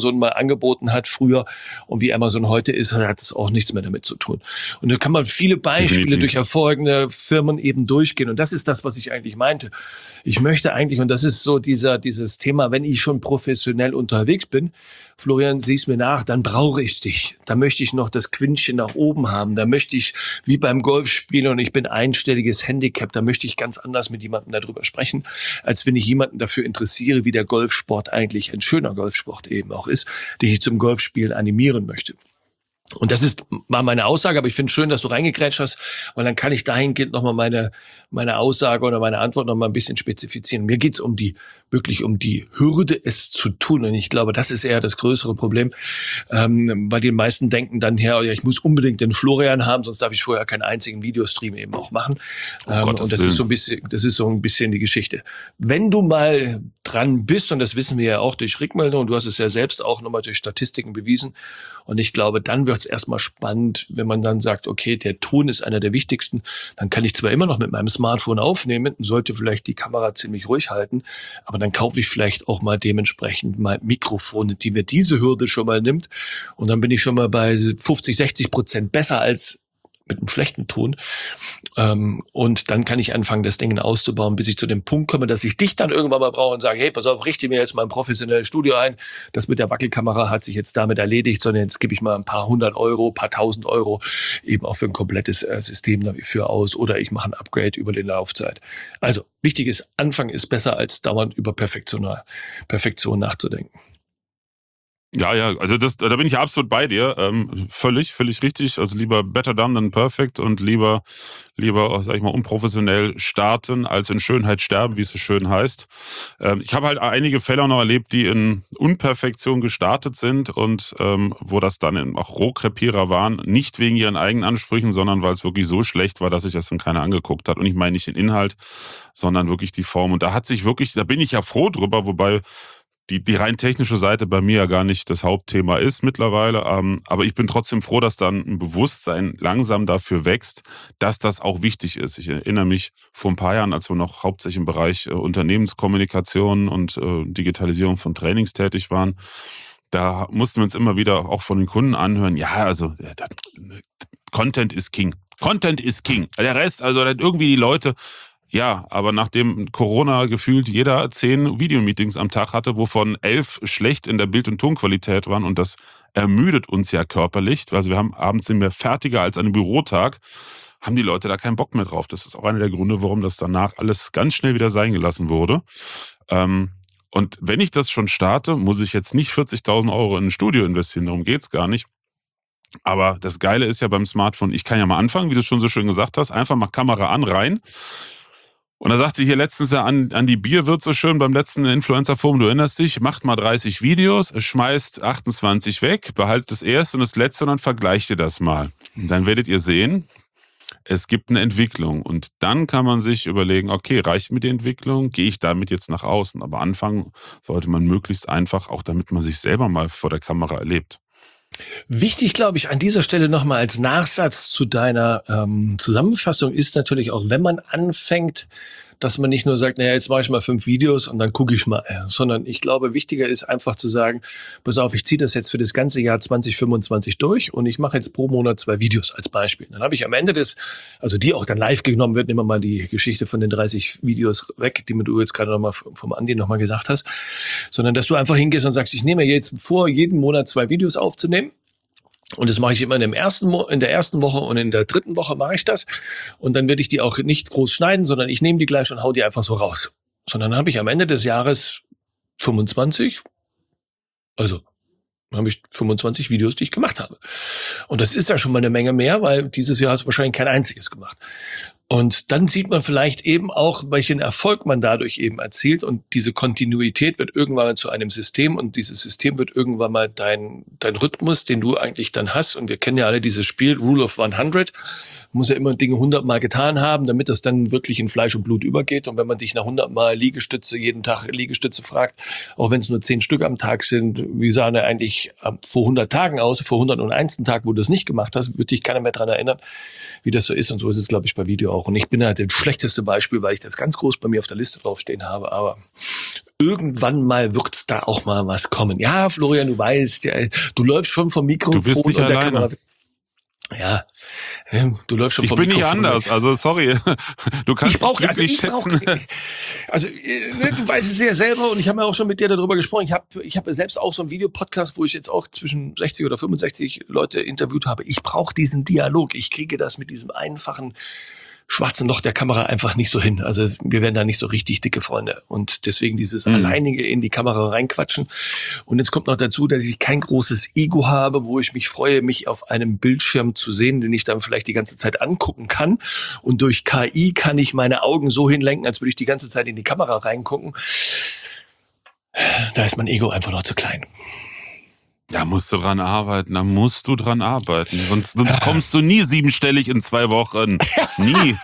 Amazon mal angeboten hat früher und wie Amazon heute ist, hat es auch nichts mehr damit zu tun. Und da kann man viele Beispiele Definitiv. durch erfolgende Firmen eben durchgehen. Und das ist das, was ich eigentlich meinte. Ich möchte eigentlich, und das ist so dieser, dieses Thema, wenn ich schon professionell unterwegs bin, Florian, sieh's mir nach, dann brauche ich dich. Da möchte ich noch das Quintchen nach oben haben. Da möchte ich, wie beim Golfspielen, und ich bin einstelliges Handicap, da möchte ich ganz anders mit jemandem darüber sprechen, als wenn ich jemanden dafür interessiere, wie der Golfsport eigentlich ein schöner Golfsport eben auch ist, den ich zum Golfspielen animieren möchte. Und das ist mal meine Aussage, aber ich finde es schön, dass du reingegrätscht hast, weil dann kann ich dahingehend nochmal meine, meine Aussage oder meine Antwort nochmal ein bisschen spezifizieren. Mir geht's um die, wirklich um die Hürde, es zu tun. Und ich glaube, das ist eher das größere Problem, ähm, weil die meisten denken dann her, ja, ich muss unbedingt den Florian haben, sonst darf ich vorher keinen einzigen Videostream eben auch machen. Oh, ähm, Gottes und das Willen. ist so ein bisschen, das ist so ein bisschen die Geschichte. Wenn du mal dran bist, und das wissen wir ja auch durch Rückmeldungen, du hast es ja selbst auch nochmal durch Statistiken bewiesen, und ich glaube, dann wird es erstmal spannend, wenn man dann sagt, okay, der Ton ist einer der wichtigsten. Dann kann ich zwar immer noch mit meinem Smartphone aufnehmen, sollte vielleicht die Kamera ziemlich ruhig halten, aber dann kaufe ich vielleicht auch mal dementsprechend mal Mikrofone, die mir diese Hürde schon mal nimmt. Und dann bin ich schon mal bei fünfzig, sechzig Prozent besser als mit einem schlechten Ton. Ähm, und dann kann ich anfangen, das Ding auszubauen, bis ich zu dem Punkt komme, dass ich dich dann irgendwann mal brauche und sage, hey, pass auf, richte mir jetzt mal ein professionelles Studio ein. Das mit der Wackelkamera hat sich jetzt damit erledigt, sondern jetzt gebe ich mal ein paar hundert Euro, ein paar tausend Euro eben auch für ein komplettes äh, System dafür aus, oder ich mache ein Upgrade über die Laufzeit. Also, wichtig ist, Anfang ist besser, als dauernd über Perfektion, Perfektion nachzudenken. Ja, ja, also das, da bin ich absolut bei dir. Ähm, völlig, völlig richtig. Also lieber better done than perfect und lieber, lieber, sag ich mal, unprofessionell starten, als in Schönheit sterben, wie es so schön heißt. Ähm, ich habe halt einige Fälle auch noch erlebt, die in Unperfektion gestartet sind und ähm, wo das dann auch Rohkrepierer waren. Nicht wegen ihren eigenen Ansprüchen, sondern weil es wirklich so schlecht war, dass sich das dann keiner angeguckt hat. Und ich meine nicht den Inhalt, sondern wirklich die Form. Und da hat sich wirklich, da bin ich ja froh drüber, wobei Die, die rein technische Seite bei mir ja gar nicht das Hauptthema ist mittlerweile. Ähm, aber ich bin trotzdem froh, dass dann ein Bewusstsein langsam dafür wächst, dass das auch wichtig ist. Ich erinnere mich vor ein paar Jahren, als wir noch hauptsächlich im Bereich äh, Unternehmenskommunikation und äh, Digitalisierung von Trainings tätig waren, da mussten wir uns immer wieder auch von den Kunden anhören, ja, also äh, das, Content ist King. Content ist King. Der Rest, also irgendwie die Leute... Ja, aber nachdem Corona gefühlt jeder zehn Videomeetings am Tag hatte, wovon elf schlecht in der Bild- und Tonqualität waren, und das ermüdet uns ja körperlich, also wir haben abends sind wir fertiger als an einem Bürotag, haben die Leute da keinen Bock mehr drauf. Das ist auch einer der Gründe, warum das danach alles ganz schnell wieder sein gelassen wurde. Ähm, und wenn ich das schon starte, muss ich jetzt nicht vierzigtausend Euro in ein Studio investieren, darum geht's gar nicht. Aber das Geile ist ja beim Smartphone, ich kann ja mal anfangen, wie du schon so schön gesagt hast, einfach mal Kamera an, rein. Und da sagt sie hier letztens ja an, an die Bier wird so schön beim letzten Influencer-Forum, du erinnerst dich, macht mal dreißig Videos, schmeißt achtundzwanzig weg, behaltet das erste und das letzte und dann vergleicht ihr das mal. Und dann werdet ihr sehen, es gibt eine Entwicklung. Und dann kann man sich überlegen, okay, reicht mir die Entwicklung, gehe ich damit jetzt nach außen? Aber anfangen sollte man möglichst einfach, auch damit man sich selber mal vor der Kamera erlebt. Wichtig, glaube ich, an dieser Stelle nochmal als Nachsatz zu deiner ähm, Zusammenfassung ist natürlich auch, wenn man anfängt, dass man nicht nur sagt, naja, jetzt mache ich mal fünf Videos und dann gucke ich mal, sondern ich glaube, wichtiger ist einfach zu sagen, pass auf, ich ziehe das jetzt für das ganze Jahr zwanzig fünfundzwanzig durch und ich mache jetzt pro Monat zwei Videos als Beispiel. Dann habe ich am Ende des, also die auch dann live genommen wird, nehmen wir mal die Geschichte von den dreißig Videos weg, die mir du jetzt gerade nochmal vom Andi nochmal gesagt hast, sondern dass du einfach hingehst und sagst, ich nehme jetzt vor, jeden Monat zwei Videos aufzunehmen. Und das mache ich immer in, dem ersten Mo- in der ersten Woche und in der dritten Woche mache ich das. Und dann werde ich die auch nicht groß schneiden, sondern ich nehme die gleich und hau die einfach so raus. Sondern dann habe ich am Ende des Jahres fünfundzwanzig, also habe ich fünfundzwanzig Videos, die ich gemacht habe. Und das ist ja schon mal eine Menge mehr, weil dieses Jahr hast du wahrscheinlich kein einziges gemacht. Und dann sieht man vielleicht eben auch, welchen Erfolg man dadurch eben erzielt. Und diese Kontinuität wird irgendwann mal zu einem System. Und dieses System wird irgendwann mal dein, dein Rhythmus, den du eigentlich dann hast. Und wir kennen ja alle dieses Spiel, Rule of hundert. Man muss ja immer Dinge hundert Mal getan haben, damit das dann wirklich in Fleisch und Blut übergeht. Und wenn man dich nach hundert Mal Liegestütze, jeden Tag Liegestütze fragt, auch wenn es nur zehn Stück am Tag sind, wie sahen er eigentlich vor hundert Tagen aus, vor hundertundeins Tag, wo du das nicht gemacht hast, wird dich keiner mehr dran erinnern, wie das so ist. Und so ist es, glaube ich, bei Video auch. auch. Und ich bin halt das schlechteste Beispiel, weil ich das ganz groß bei mir auf der Liste draufstehen habe. Aber irgendwann mal wird's da auch mal was kommen. Ja, Florian, du weißt, ja, du läufst schon vom Mikrofon. Du bist nicht und der alleine. Kamera. Ja, du läufst schon Ich vom bin nicht Mikrofon anders, also sorry. Du kannst ich brauche also glücklich ich brauch, schätzen. also ne, du weißt es ja selber und ich habe ja auch schon mit dir darüber gesprochen. Ich habe ich habe selbst auch so einen Videopodcast, wo ich jetzt auch zwischen sechzig oder fünfundsechzig Leute interviewt habe. Ich brauche diesen Dialog. Ich kriege das mit diesem einfachen schwarzen Loch der Kamera einfach nicht so hin. Also wir werden da nicht so richtig dicke Freunde. Und deswegen dieses mhm. alleinige in die Kamera reinquatschen. Und jetzt kommt noch dazu, dass ich kein großes Ego habe, wo ich mich freue, mich auf einem Bildschirm zu sehen, den ich dann vielleicht die ganze Zeit angucken kann. Und durch K I kann ich meine Augen so hinlenken, als würde ich die ganze Zeit in die Kamera reingucken. Da ist mein Ego einfach noch zu klein. Da musst du dran arbeiten, da musst du dran arbeiten. Sonst, sonst kommst du nie siebenstellig in zwei Wochen. Nie.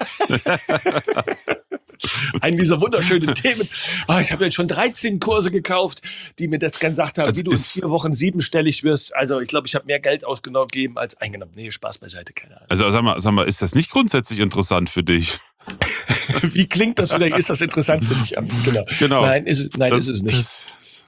Einen dieser wunderschönen Themen. Oh, ich habe jetzt schon dreizehn Kurse gekauft, die mir das gesagt haben, also wie du in vier Wochen siebenstellig wirst. Also ich glaube, ich habe mehr Geld ausgegeben als eingenommen. Nee, Spaß beiseite, keine Ahnung. Also sag mal, sag mal, ist das nicht grundsätzlich interessant für dich? Wie klingt das vielleicht? Ist das interessant für dich? Genau. genau. Nein, ist es, nein, das, ist es nicht. Das,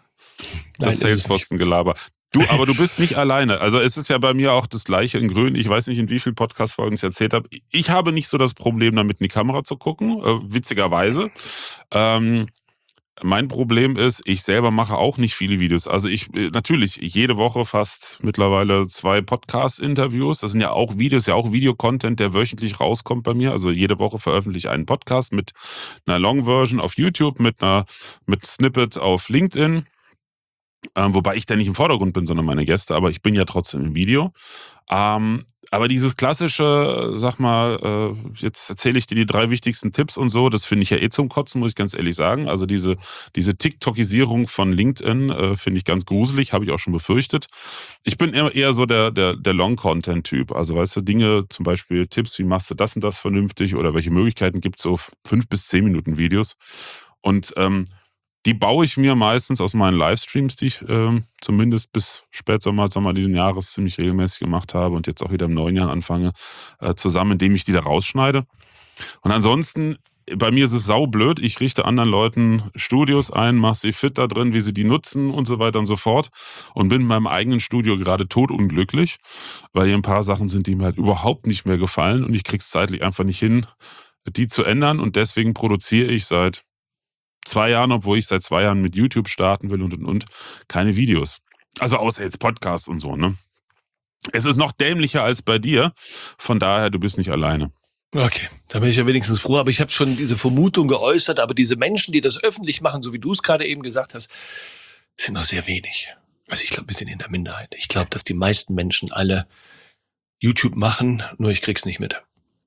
das Salesforce-Gelaber. Du, aber du bist nicht alleine. Also es ist ja bei mir auch das Gleiche in Grün. Ich weiß nicht, in wie vielen Podcast-Folgen ich es erzählt habe. Ich habe nicht so das Problem, damit in die Kamera zu gucken, äh, witzigerweise. Ähm, mein Problem ist, ich selber mache auch nicht viele Videos. Also ich, natürlich, jede Woche fast mittlerweile zwei Podcast-Interviews. Das sind ja auch Videos, ja auch Videocontent, der wöchentlich rauskommt bei mir. Also jede Woche veröffentliche ich einen Podcast mit einer Long-Version auf YouTube, mit einer mit Snippet auf LinkedIn. Ähm, wobei ich da nicht im Vordergrund bin, sondern meine Gäste, aber ich bin ja trotzdem im Video. Ähm, aber dieses klassische, sag mal, äh, jetzt erzähle ich dir die drei wichtigsten Tipps und so, das finde ich ja eh zum Kotzen, muss ich ganz ehrlich sagen. Also diese, diese TikTokisierung von LinkedIn äh, finde ich ganz gruselig, habe ich auch schon befürchtet. Ich bin eher, eher so der, der, der Long-Content-Typ. Also weißt du, Dinge, zum Beispiel Tipps, wie machst du das und das vernünftig oder welche Möglichkeiten gibt es, so fünf bis zehn Minuten Videos. Und ähm, die baue ich mir meistens aus meinen Livestreams, die ich äh, zumindest bis Spätsommer, Sommer diesen Jahres ziemlich regelmäßig gemacht habe und jetzt auch wieder im neuen Jahr anfange, äh, zusammen, indem ich die da rausschneide. Und ansonsten, bei mir ist es saublöd. Ich richte anderen Leuten Studios ein, mache sie fit da drin, wie sie die nutzen und so weiter und so fort. Und bin in meinem eigenen Studio gerade totunglücklich, weil hier ein paar Sachen sind, die mir halt überhaupt nicht mehr gefallen und ich krieg's zeitlich einfach nicht hin, die zu ändern. Und deswegen produziere ich seit zwei Jahren, obwohl ich seit zwei Jahren mit YouTube starten will und und und, keine Videos. Also außer jetzt Podcasts und so, ne? Es ist noch dämlicher als bei dir, von daher, du bist nicht alleine. Okay, da bin ich ja wenigstens froh, aber ich habe schon diese Vermutung geäußert, aber diese Menschen, die das öffentlich machen, so wie du es gerade eben gesagt hast, sind noch sehr wenig. Also ich glaube, wir sind in der Minderheit. Ich glaube, dass die meisten Menschen alle YouTube machen, nur ich krieg's nicht mit.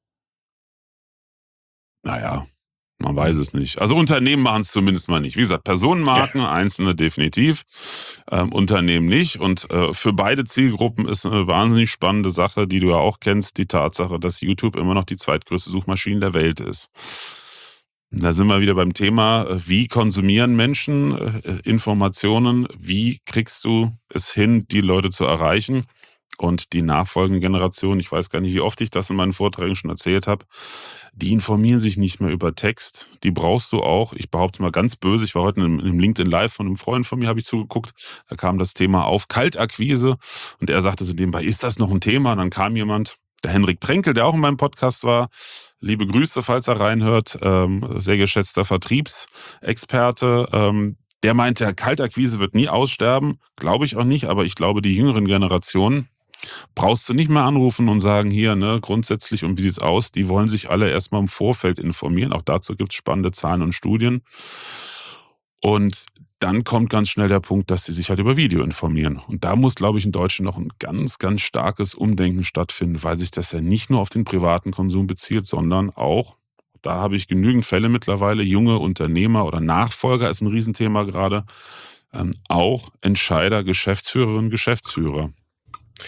Naja, man weiß es nicht. Also Unternehmen machen es zumindest mal nicht. Wie gesagt, Personenmarken, ja. Einzelne definitiv, ähm, Unternehmen nicht. Und äh, für beide Zielgruppen ist eine wahnsinnig spannende Sache, die du ja auch kennst, die Tatsache, dass YouTube immer noch die zweitgrößte Suchmaschine der Welt ist. Da sind wir wieder beim Thema, wie konsumieren Menschen äh, Informationen, wie kriegst du es hin, die Leute zu erreichen? Und die nachfolgenden Generationen, ich weiß gar nicht, wie oft ich das in meinen Vorträgen schon erzählt habe, die informieren sich nicht mehr über Text. Die brauchst du auch. Ich behaupte mal ganz böse, ich war heute in einem LinkedIn Live von einem Freund von mir, habe ich zugeguckt, da kam das Thema auf Kaltakquise und er sagte so nebenbei, ist das noch ein Thema? Und dann kam jemand, der Henrik Tränkel, der auch in meinem Podcast war, liebe Grüße, falls er reinhört, ähm, sehr geschätzter Vertriebsexperte, ähm, der meinte, Kaltakquise wird nie aussterben, glaube ich auch nicht, aber ich glaube, die jüngeren Generationen brauchst du nicht mehr anrufen und sagen, hier, ne, grundsätzlich und wie sieht's aus, die wollen sich alle erstmal im Vorfeld informieren. Auch dazu gibt's spannende Zahlen und Studien. Und dann kommt ganz schnell der Punkt, dass sie sich halt über Video informieren. Und da muss, glaube ich, in Deutschland noch ein ganz, ganz starkes Umdenken stattfinden, weil sich das ja nicht nur auf den privaten Konsum bezieht, sondern auch, da habe ich genügend Fälle mittlerweile, junge Unternehmer oder Nachfolger ist ein Riesenthema gerade, ähm, auch Entscheider, Geschäftsführerinnen, Geschäftsführer.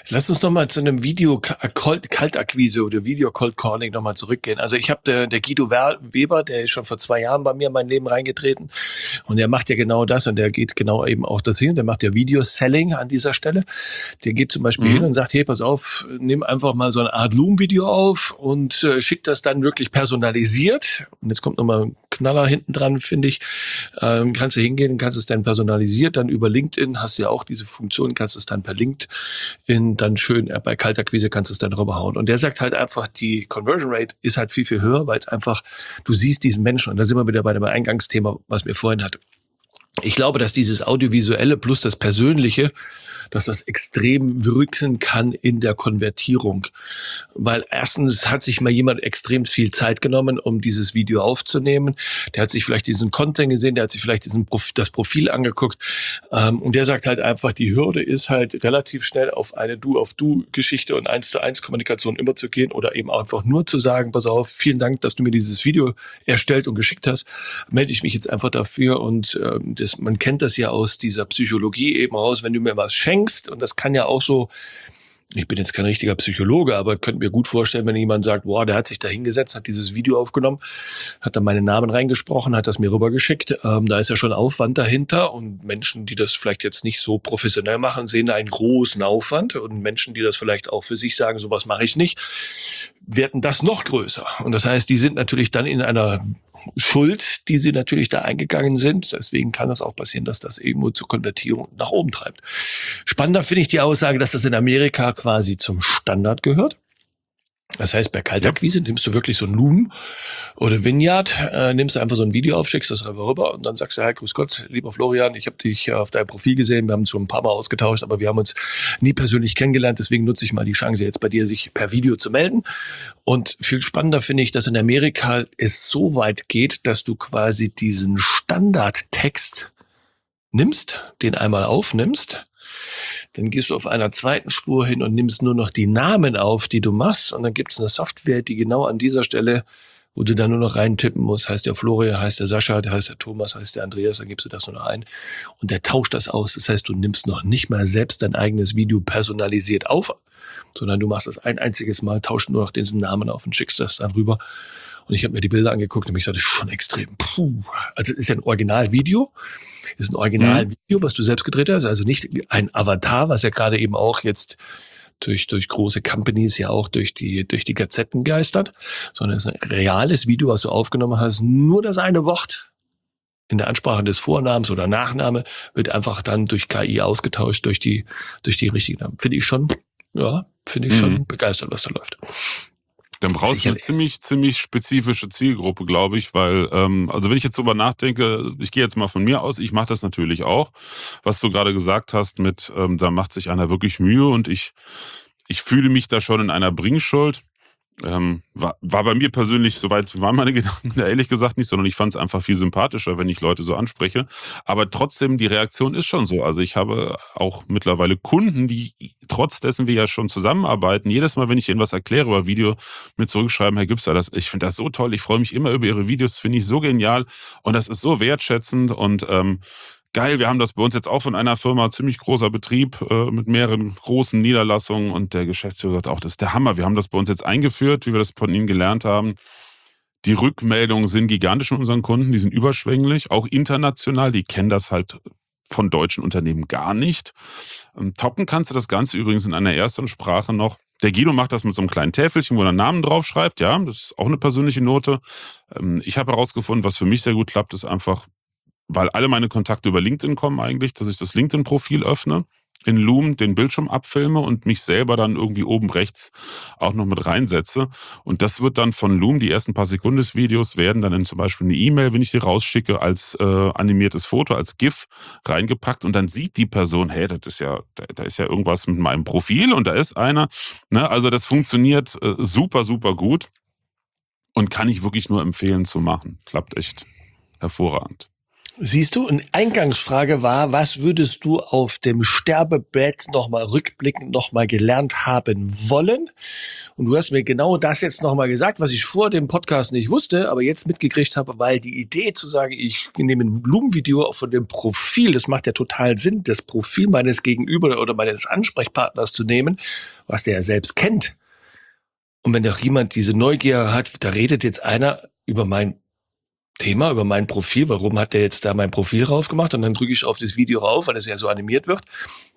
Lass uns nochmal zu einem Video-Kaltakquise oder Video-Cold-Calling nochmal zurückgehen. Also ich habe der, der Guido Weber, der ist schon vor zwei Jahren bei mir in mein Leben reingetreten und der macht ja genau das und der geht genau eben auch das hin. Der macht ja Video-Selling an dieser Stelle. Der geht zum Beispiel mhm. hin und sagt, hey, pass auf, nimm einfach mal so eine Art Loom-Video auf und äh, schick das dann wirklich personalisiert. Und jetzt kommt nochmal ein Knaller hinten dran, finde ich. Ähm, kannst du hingehen, kannst es dann personalisiert, dann über LinkedIn hast du ja auch diese Funktion, kannst es dann per LinkedIn dann schön, äh, bei Kaltakquise kannst du es dann rüberhauen. Und der sagt halt einfach, die Conversion Rate ist halt viel, viel höher, weil es einfach, du siehst diesen Menschen, und da sind wir wieder bei dem Eingangsthema, was wir vorhin hatten. Ich glaube, dass dieses Audiovisuelle plus das Persönliche, dass das extrem wirken kann in der Konvertierung. Weil erstens hat sich mal jemand extrem viel Zeit genommen, um dieses Video aufzunehmen. Der hat sich vielleicht diesen Content gesehen, der hat sich vielleicht diesen Prof- das Profil angeguckt. Ähm, und der sagt halt einfach, die Hürde ist halt relativ schnell auf eine Du-auf-Du-Geschichte und eins zu eins Kommunikation überzugehen oder eben einfach nur zu sagen, pass auf, vielen Dank, dass du mir dieses Video erstellt und geschickt hast. Melde ich mich jetzt einfach dafür. Und ähm, das, man kennt das ja aus dieser Psychologie eben raus, wenn du mir was schenkst, und das kann ja auch so, ich bin jetzt kein richtiger Psychologe, aber könnt mir gut vorstellen, wenn jemand sagt, boah, der hat sich da hingesetzt, hat dieses Video aufgenommen, hat da meinen Namen reingesprochen, hat das mir rübergeschickt. Ähm, da ist ja schon Aufwand dahinter und Menschen, die das vielleicht jetzt nicht so professionell machen, sehen da einen großen Aufwand und Menschen, die das vielleicht auch für sich sagen, sowas mache ich nicht, werden das noch größer. Und das heißt, die sind natürlich dann in einer Schuld, die sie natürlich da eingegangen sind. Deswegen kann das auch passieren, dass das irgendwo zur Konvertierung nach oben treibt. Spannender finde ich die Aussage, dass das in Amerika quasi zum Standard gehört. Das heißt, bei Kaltakquise nimmst du wirklich so ein Loom oder Vineyard, äh, nimmst du einfach so ein Video auf, schickst das rüber und dann sagst du, hey, grüß Gott, lieber Florian, ich habe dich auf deinem Profil gesehen, wir haben uns schon ein paar Mal ausgetauscht, aber wir haben uns nie persönlich kennengelernt, deswegen nutze ich mal die Chance jetzt bei dir, sich per Video zu melden. Und viel spannender finde ich, dass in Amerika es so weit geht, dass du quasi diesen Standardtext nimmst, den einmal aufnimmst, dann gehst du auf einer zweiten Spur hin und nimmst nur noch die Namen auf, die du machst. Und dann gibt es eine Software, die genau an dieser Stelle, wo du dann nur noch reintippen musst, heißt der Florian, heißt der Sascha, der heißt der Thomas, heißt der Andreas, dann gibst du das nur noch ein. Und der tauscht das aus. Das heißt, du nimmst noch nicht mal selbst dein eigenes Video personalisiert auf, sondern du machst das ein einziges Mal, tauscht nur noch diesen Namen auf und schickst das dann rüber. Und ich habe mir die Bilder angeguckt und ich dachte, das ist schon extrem. Puh. Also es ist ja ein Originalvideo. Es ist ein Originalvideo, was du selbst gedreht hast. Also nicht ein Avatar, was ja gerade eben auch jetzt durch durch große Companies ja auch durch die durch die Gazetten geistert, sondern es ist ein reales Video, was du aufgenommen hast. Nur das eine Wort in der Ansprache des Vornamens oder Nachname wird einfach dann durch K I ausgetauscht durch die durch die richtigen Namen. Finde ich schon, ja, finde ich mhm. schon begeistert, was da läuft. Dann brauchst Sicherlich. du eine ziemlich, ziemlich spezifische Zielgruppe, glaube ich, weil, ähm, also wenn ich jetzt drüber nachdenke, ich gehe jetzt mal von mir aus, ich mache das natürlich auch, was du gerade gesagt hast mit, ähm, da macht sich einer wirklich Mühe und ich, ich fühle mich da schon in einer Bringschuld. Ähm, war, war bei mir persönlich, soweit waren meine Gedanken ehrlich gesagt nicht, sondern ich fand es einfach viel sympathischer, wenn ich Leute so anspreche. Aber trotzdem, die Reaktion ist schon so. Also ich habe auch mittlerweile Kunden, die trotz dessen wir ja schon zusammenarbeiten, jedes Mal, wenn ich ihnen was erkläre über Video, mir zurückschreiben, Herr Gübster, das, ich finde das so toll, ich freue mich immer über Ihre Videos, finde ich so genial und das ist so wertschätzend und ähm, geil, wir haben das bei uns jetzt auch von einer Firma, ziemlich großer Betrieb äh, mit mehreren großen Niederlassungen und der Geschäftsführer sagt auch, das ist der Hammer, wir haben das bei uns jetzt eingeführt, wie wir das von Ihnen gelernt haben. Die Rückmeldungen sind gigantisch von unseren Kunden, die sind überschwänglich, auch international, die kennen das halt von deutschen Unternehmen gar nicht. Ähm, toppen kannst du das Ganze übrigens in einer ersten Sprache noch. Der Guido macht das mit so einem kleinen Täfelchen, wo er einen Namen draufschreibt, ja, das ist auch eine persönliche Note. Ähm, ich habe herausgefunden, was für mich sehr gut klappt, ist einfach, weil alle meine Kontakte über LinkedIn kommen eigentlich, dass ich das LinkedIn-Profil öffne, in Loom den Bildschirm abfilme und mich selber dann irgendwie oben rechts auch noch mit reinsetze. Und das wird dann von Loom, die ersten paar Sekunden des Videos werden dann in zum Beispiel eine E-Mail, wenn ich die rausschicke, als äh, animiertes Foto, als GIF reingepackt und dann sieht die Person, hey, das ist ja, da, da ist ja irgendwas mit meinem Profil und da ist einer. Ne? Also das funktioniert äh, super, super gut und kann ich wirklich nur empfehlen zu machen. Klappt echt hervorragend. Siehst du, eine Eingangsfrage war, was würdest du auf dem Sterbebett nochmal rückblickend nochmal gelernt haben wollen? Und du hast mir genau das jetzt nochmal gesagt, was ich vor dem Podcast nicht wusste, aber jetzt mitgekriegt habe, weil die Idee zu sagen, ich nehme ein Blumenvideo von dem Profil, das macht ja total Sinn, das Profil meines Gegenüber oder meines Ansprechpartners zu nehmen, was der ja selbst kennt. Und wenn doch jemand diese Neugier hat, da redet jetzt einer über mein Thema, über mein Profil, warum hat der jetzt da mein Profil raufgemacht? Und dann drücke ich auf das Video rauf, weil das ja so animiert wird.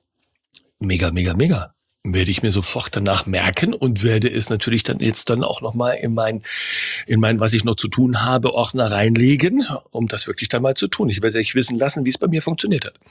Mega, mega, mega. Werde ich mir sofort danach merken und werde es natürlich dann jetzt dann auch nochmal in mein, in mein, was ich noch zu tun habe, Ordner reinlegen, um das wirklich dann mal zu tun. Ich werde euch wissen lassen, wie es bei mir funktioniert hat.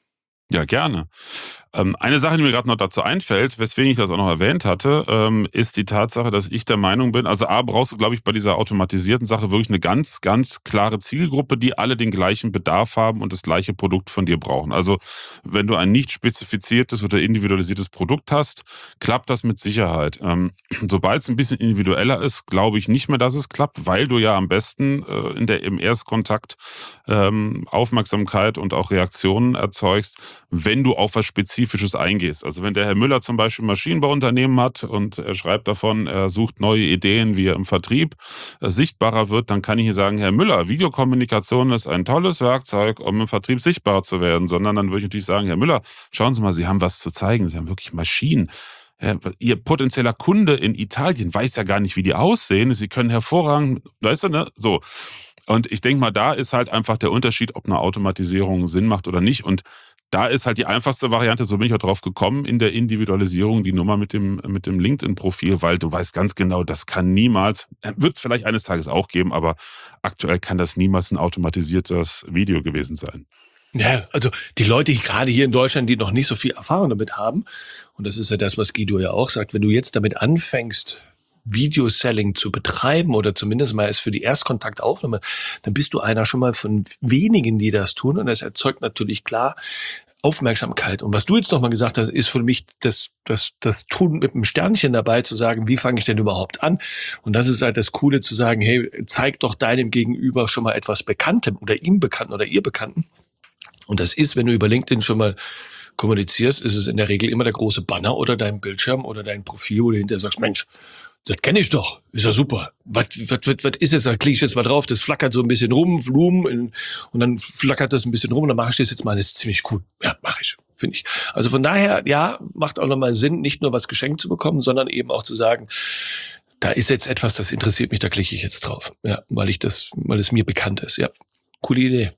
Ja, gerne. Ähm, eine Sache, die mir gerade noch dazu einfällt, weswegen ich das auch noch erwähnt hatte, ähm, ist die Tatsache, dass ich der Meinung bin, also A, brauchst du, glaube ich, bei dieser automatisierten Sache wirklich eine ganz, ganz klare Zielgruppe, die alle den gleichen Bedarf haben und das gleiche Produkt von dir brauchen. Also wenn du ein nicht spezifiziertes oder individualisiertes Produkt hast, klappt das mit Sicherheit. Ähm, sobald es ein bisschen individueller ist, glaube ich nicht mehr, dass es klappt, weil du ja am besten äh, in der, im Erstkontakt ähm, Aufmerksamkeit und auch Reaktionen erzeugst, wenn du auf was Spezifisches eingehst. Also wenn der Herr Müller zum Beispiel ein Maschinenbauunternehmen hat und er schreibt davon, er sucht neue Ideen, wie er im Vertrieb äh, sichtbarer wird, dann kann ich hier sagen, Herr Müller, Videokommunikation ist ein tolles Werkzeug, um im Vertrieb sichtbarer zu werden, sondern dann würde ich natürlich sagen, Herr Müller, schauen Sie mal, Sie haben was zu zeigen, Sie haben wirklich Maschinen. Ihr potenzieller Kunde in Italien weiß ja gar nicht, wie die aussehen. Sie können hervorragend, weißt du, ne? So. Und ich denke mal, da ist halt einfach der Unterschied, ob eine Automatisierung Sinn macht oder nicht. Und da ist halt die einfachste Variante, so bin ich auch drauf gekommen, in der Individualisierung die Nummer mit dem, mit dem LinkedIn-Profil, weil du weißt ganz genau, das kann niemals, wird es vielleicht eines Tages auch geben, aber aktuell kann das niemals ein automatisiertes Video gewesen sein. Ja, also die Leute gerade hier in Deutschland, die noch nicht so viel Erfahrung damit haben, und das ist ja das, was Guido ja auch sagt, wenn du jetzt damit anfängst, Video-Selling zu betreiben oder zumindest mal es für die Erstkontaktaufnahme, dann bist du einer schon mal von wenigen, die das tun, und das erzeugt natürlich klar Aufmerksamkeit. Und was du jetzt nochmal gesagt hast, ist für mich das, das, das Tun mit einem Sternchen dabei, zu sagen, wie fange ich denn überhaupt an? Und das ist halt das Coole, zu sagen, hey, zeig doch deinem Gegenüber schon mal etwas Bekanntem oder ihm Bekannten oder ihr Bekannten. Und das ist, wenn du über LinkedIn schon mal kommunizierst, ist es in der Regel immer der große Banner oder dein Bildschirm oder dein Profil, wo du hinterher sagst, Mensch, das kenne ich doch, ist ja super. Was, was, was, was ist jetzt, da klicke ich jetzt mal drauf, das flackert so ein bisschen rum, Blumen, und dann flackert das ein bisschen rum, und dann mache ich das jetzt mal, das ist ziemlich cool. Ja, mache ich, finde ich. Also von daher, ja, macht auch nochmal Sinn, nicht nur was geschenkt zu bekommen, sondern eben auch zu sagen, da ist jetzt etwas, das interessiert mich, da klicke ich jetzt drauf. Ja, weil ich das, weil es mir bekannt ist. Ja, coole Idee.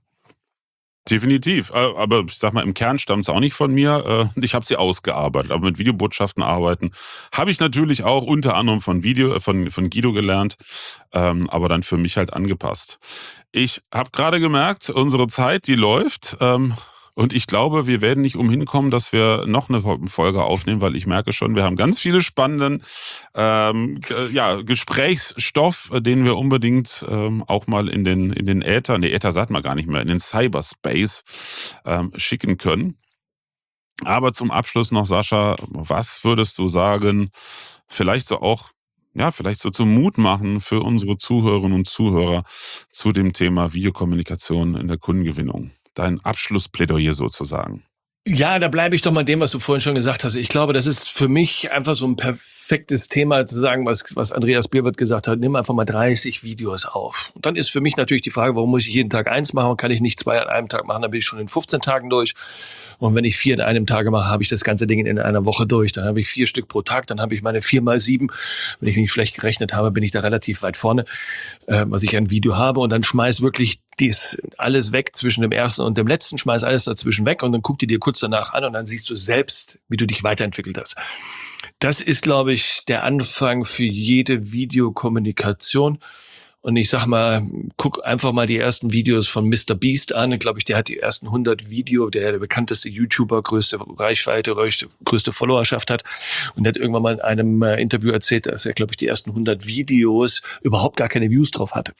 Definitiv, aber ich sag mal, im Kern stammt es auch nicht von mir. Ich habe sie ausgearbeitet, aber mit Videobotschaften arbeiten habe ich natürlich auch unter anderem von Video von von Guido gelernt, aber dann für mich halt angepasst. Ich habe gerade gemerkt, unsere Zeit, die läuft. Und ich glaube, wir werden nicht umhin kommen, dass wir noch eine Folge aufnehmen, weil ich merke schon, wir haben ganz viele spannenden ähm, ja, Gesprächsstoff, den wir unbedingt ähm, auch mal in den in den Äther, nee, Äther sagt man gar nicht mehr, in den Cyberspace ähm, schicken können. Aber zum Abschluss noch, Sascha, was würdest du sagen, vielleicht so auch, ja, vielleicht so zum Mut machen für unsere Zuhörerinnen und Zuhörer zu dem Thema Videokommunikation in der Kundengewinnung? Dein Abschlussplädoyer sozusagen. Ja, da bleibe ich doch mal dem, was du vorhin schon gesagt hast. Ich glaube, das ist für mich einfach so ein perfektes Thema zu sagen, was, was Andreas Bierwirth gesagt hat. Nimm einfach mal dreißig Videos auf. Und dann ist für mich natürlich die Frage, warum muss ich jeden Tag eins machen? Kann ich nicht zwei an einem Tag machen? Dann bin ich schon in fünfzehn Tagen durch. Und wenn ich vier in einem Tage mache, habe ich das ganze Ding in einer Woche durch. Dann habe ich vier Stück pro Tag. Dann habe ich meine vier mal sieben. Wenn ich nicht schlecht gerechnet habe, bin ich da relativ weit vorne, äh, was ich an Video habe. Und dann schmeiß wirklich dies alles weg zwischen dem ersten und dem letzten. Schmeiß alles dazwischen weg und dann guck die dir kurz danach an und dann siehst du selbst, wie du dich weiterentwickelt hast. Das ist, glaube ich, der Anfang für jede Videokommunikation. Und ich sag mal, guck einfach mal die ersten Videos von Mister Beast an. Ich glaube, ich, der hat die ersten hundert Video, der der bekannteste YouTuber, größte Reichweite, größte Followerschaft hat. Und der hat irgendwann mal in einem Interview erzählt, dass er, glaube ich, die ersten hundert Videos überhaupt gar keine Views drauf hatte.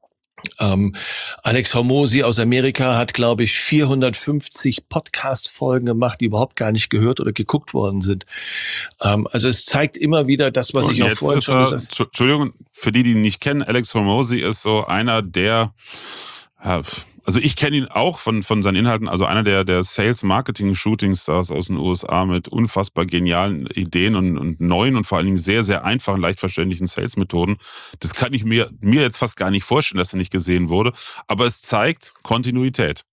Ähm, Alex Hormozi aus Amerika hat, glaube ich, vierhundertfünfzig Podcast-Folgen gemacht, die überhaupt gar nicht gehört oder geguckt worden sind. Ähm, also es zeigt immer wieder das, was so, ich auch vorhin schon er, gesagt habe. Entschuldigung, für die, die ihn nicht kennen, Alex Hormozi ist so einer der ja, Also ich kenne ihn auch von, von seinen Inhalten, also einer der, der Sales-Marketing-Shooting-Stars aus den U S A mit unfassbar genialen Ideen und, und neuen und vor allen Dingen sehr, sehr einfachen, leicht verständlichen Sales-Methoden. Das kann ich mir, mir jetzt fast gar nicht vorstellen, dass er nicht gesehen wurde. Aber es zeigt Kontinuität.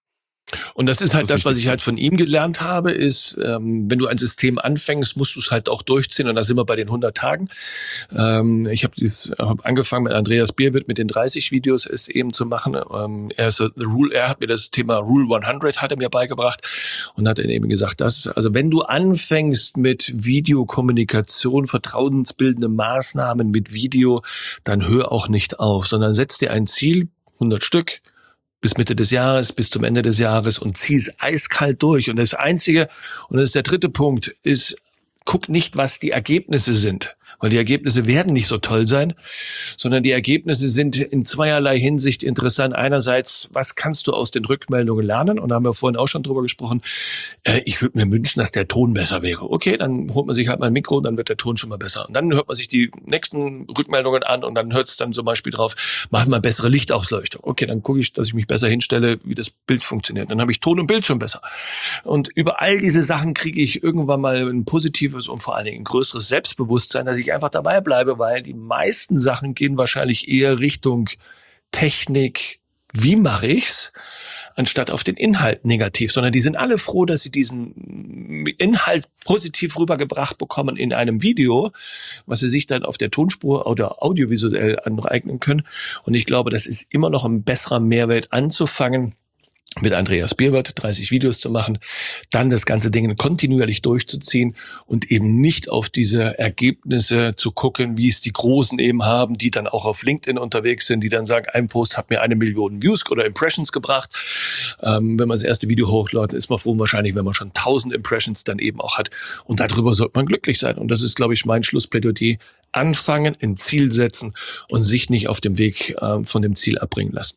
Und das ist Das halt ist das, was wichtig. ich halt von ihm gelernt habe, ist, ähm, wenn du ein System anfängst, musst du es halt auch durchziehen. Und da sind wir bei den hundert Tagen. Ähm, ich habe hab angefangen mit Andreas Bierwitt mit den dreißig Videos es eben zu machen. Ähm, er, ist, the Rule, er hat mir das Thema Rule hundert hat er mir beigebracht und hat dann eben gesagt, dass, also wenn du anfängst mit Videokommunikation, vertrauensbildende Maßnahmen mit Video, dann hör auch nicht auf, sondern setz dir ein Ziel, hundert Stück, bis Mitte des Jahres, bis zum Ende des Jahres und zieh es eiskalt durch. Und das Einzige, und das ist der dritte Punkt, ist, guck nicht, was die Ergebnisse sind. Weil die Ergebnisse werden nicht so toll sein, sondern die Ergebnisse sind in zweierlei Hinsicht interessant. Einerseits, was kannst du aus den Rückmeldungen lernen? Und da haben wir vorhin auch schon drüber gesprochen. Äh, ich würde mir wünschen, dass der Ton besser wäre. Okay, dann holt man sich halt mal ein Mikro und dann wird der Ton schon mal besser. Und dann hört man sich die nächsten Rückmeldungen an und dann hört es dann zum Beispiel drauf, machen wir bessere Lichtausleuchtung. Okay, dann gucke ich, dass ich mich besser hinstelle, wie das Bild funktioniert. Dann habe ich Ton und Bild schon besser. Und über all diese Sachen kriege ich irgendwann mal ein positives und vor allen Dingen ein größeres Selbstbewusstsein, dass ich einfach dabei bleibe, weil die meisten Sachen gehen wahrscheinlich eher Richtung Technik, wie mache ich's, anstatt auf den Inhalt negativ, sondern die sind alle froh, dass sie diesen Inhalt positiv rübergebracht bekommen in einem Video, was sie sich dann auf der Tonspur oder audiovisuell aneignen können. Und ich glaube, das ist immer noch ein besserer Mehrwert anzufangen, mit Andreas Bierwitt dreißig Videos zu machen, dann das ganze Ding kontinuierlich durchzuziehen und eben nicht auf diese Ergebnisse zu gucken, wie es die Großen eben haben, die dann auch auf LinkedIn unterwegs sind, die dann sagen, ein Post hat mir eine Million Views oder Impressions gebracht. Ähm, wenn man das erste Video hochlädt, ist man froh wahrscheinlich, wenn man schon tausend Impressions dann eben auch hat. Und darüber sollte man glücklich sein. Und das ist, glaube ich, mein Schlussplädoyer. Anfangen, ein Ziel setzen und sich nicht auf dem Weg äh, von dem Ziel abbringen lassen.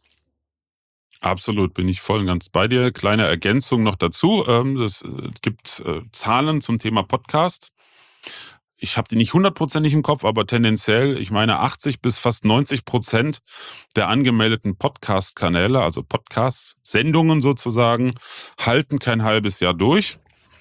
Absolut, bin ich voll und ganz bei dir. Kleine Ergänzung noch dazu. Es gibt Zahlen zum Thema Podcast. Ich habe die nicht hundertprozentig im Kopf, aber tendenziell, ich meine achtzig bis fast neunzig Prozent der angemeldeten Podcast-Kanäle, also Podcast-Sendungen sozusagen, halten kein halbes Jahr durch.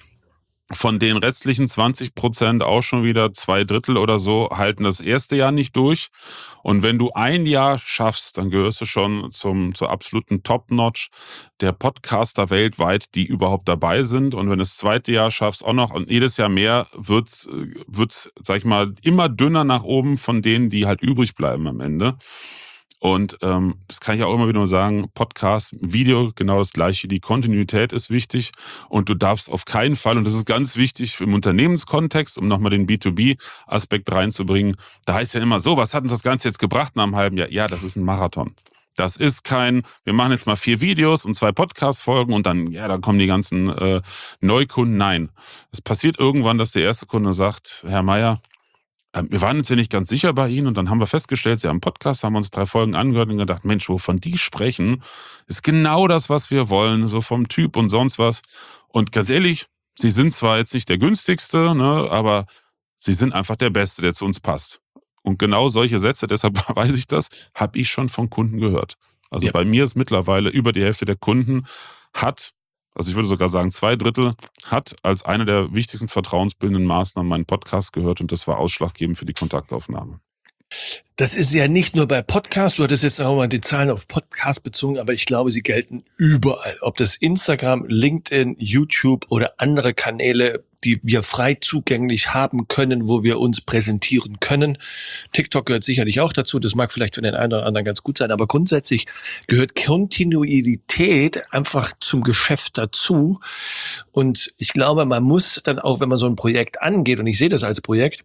Von den restlichen zwanzig Prozent auch schon wieder zwei Drittel oder so halten das erste Jahr nicht durch. Und wenn du ein Jahr schaffst, dann gehörst du schon zum, zur absoluten Top-Notch der Podcaster weltweit, die überhaupt dabei sind. Und wenn du das zweite Jahr schaffst, auch noch, und jedes Jahr mehr, wird's, wird's, sag ich mal, immer dünner nach oben von denen, die halt übrig bleiben am Ende. Und ähm, das kann ich auch immer wieder nur sagen, Podcast, Video, genau das Gleiche. Die Kontinuität ist wichtig und du darfst auf keinen Fall, und das ist ganz wichtig im Unternehmenskontext, um nochmal den B zwei B-Aspekt reinzubringen, da heißt ja immer so, was hat uns das Ganze jetzt gebracht nach einem halben Jahr? Ja, das ist ein Marathon. Das ist kein, wir machen jetzt mal vier Videos und zwei Podcast-Folgen und dann, ja, dann kommen die ganzen äh, Neukunden. Nein, es passiert irgendwann, dass der erste Kunde sagt, Herr Meier, wir waren uns ja nicht ganz sicher bei Ihnen und dann haben wir festgestellt, Sie haben einen Podcast, haben uns drei Folgen angehört und gedacht, Mensch, wovon die sprechen, ist genau das, was wir wollen, so vom Typ und sonst was. Und ganz ehrlich, Sie sind zwar jetzt nicht der günstigste, ne, aber Sie sind einfach der Beste, der zu uns passt. Und genau solche Sätze, deshalb weiß ich das, habe ich schon von Kunden gehört. Also ja. Bei mir ist mittlerweile über die Hälfte der Kunden hat, also ich würde sogar sagen, zwei Drittel hat als eine der wichtigsten vertrauensbildenden Maßnahmen meinen Podcast gehört und das war ausschlaggebend für die Kontaktaufnahme. Das ist ja nicht nur bei Podcasts, du hattest jetzt auch mal die Zahlen auf Podcast bezogen, aber ich glaube, sie gelten überall. Ob das Instagram, LinkedIn, YouTube oder andere Kanäle, die wir frei zugänglich haben können, wo wir uns präsentieren können. TikTok gehört sicherlich auch dazu, das mag vielleicht für den einen oder anderen ganz gut sein, aber grundsätzlich gehört Kontinuität einfach zum Geschäft dazu. Und ich glaube, man muss dann auch, wenn man so ein Projekt angeht, und ich sehe das als Projekt,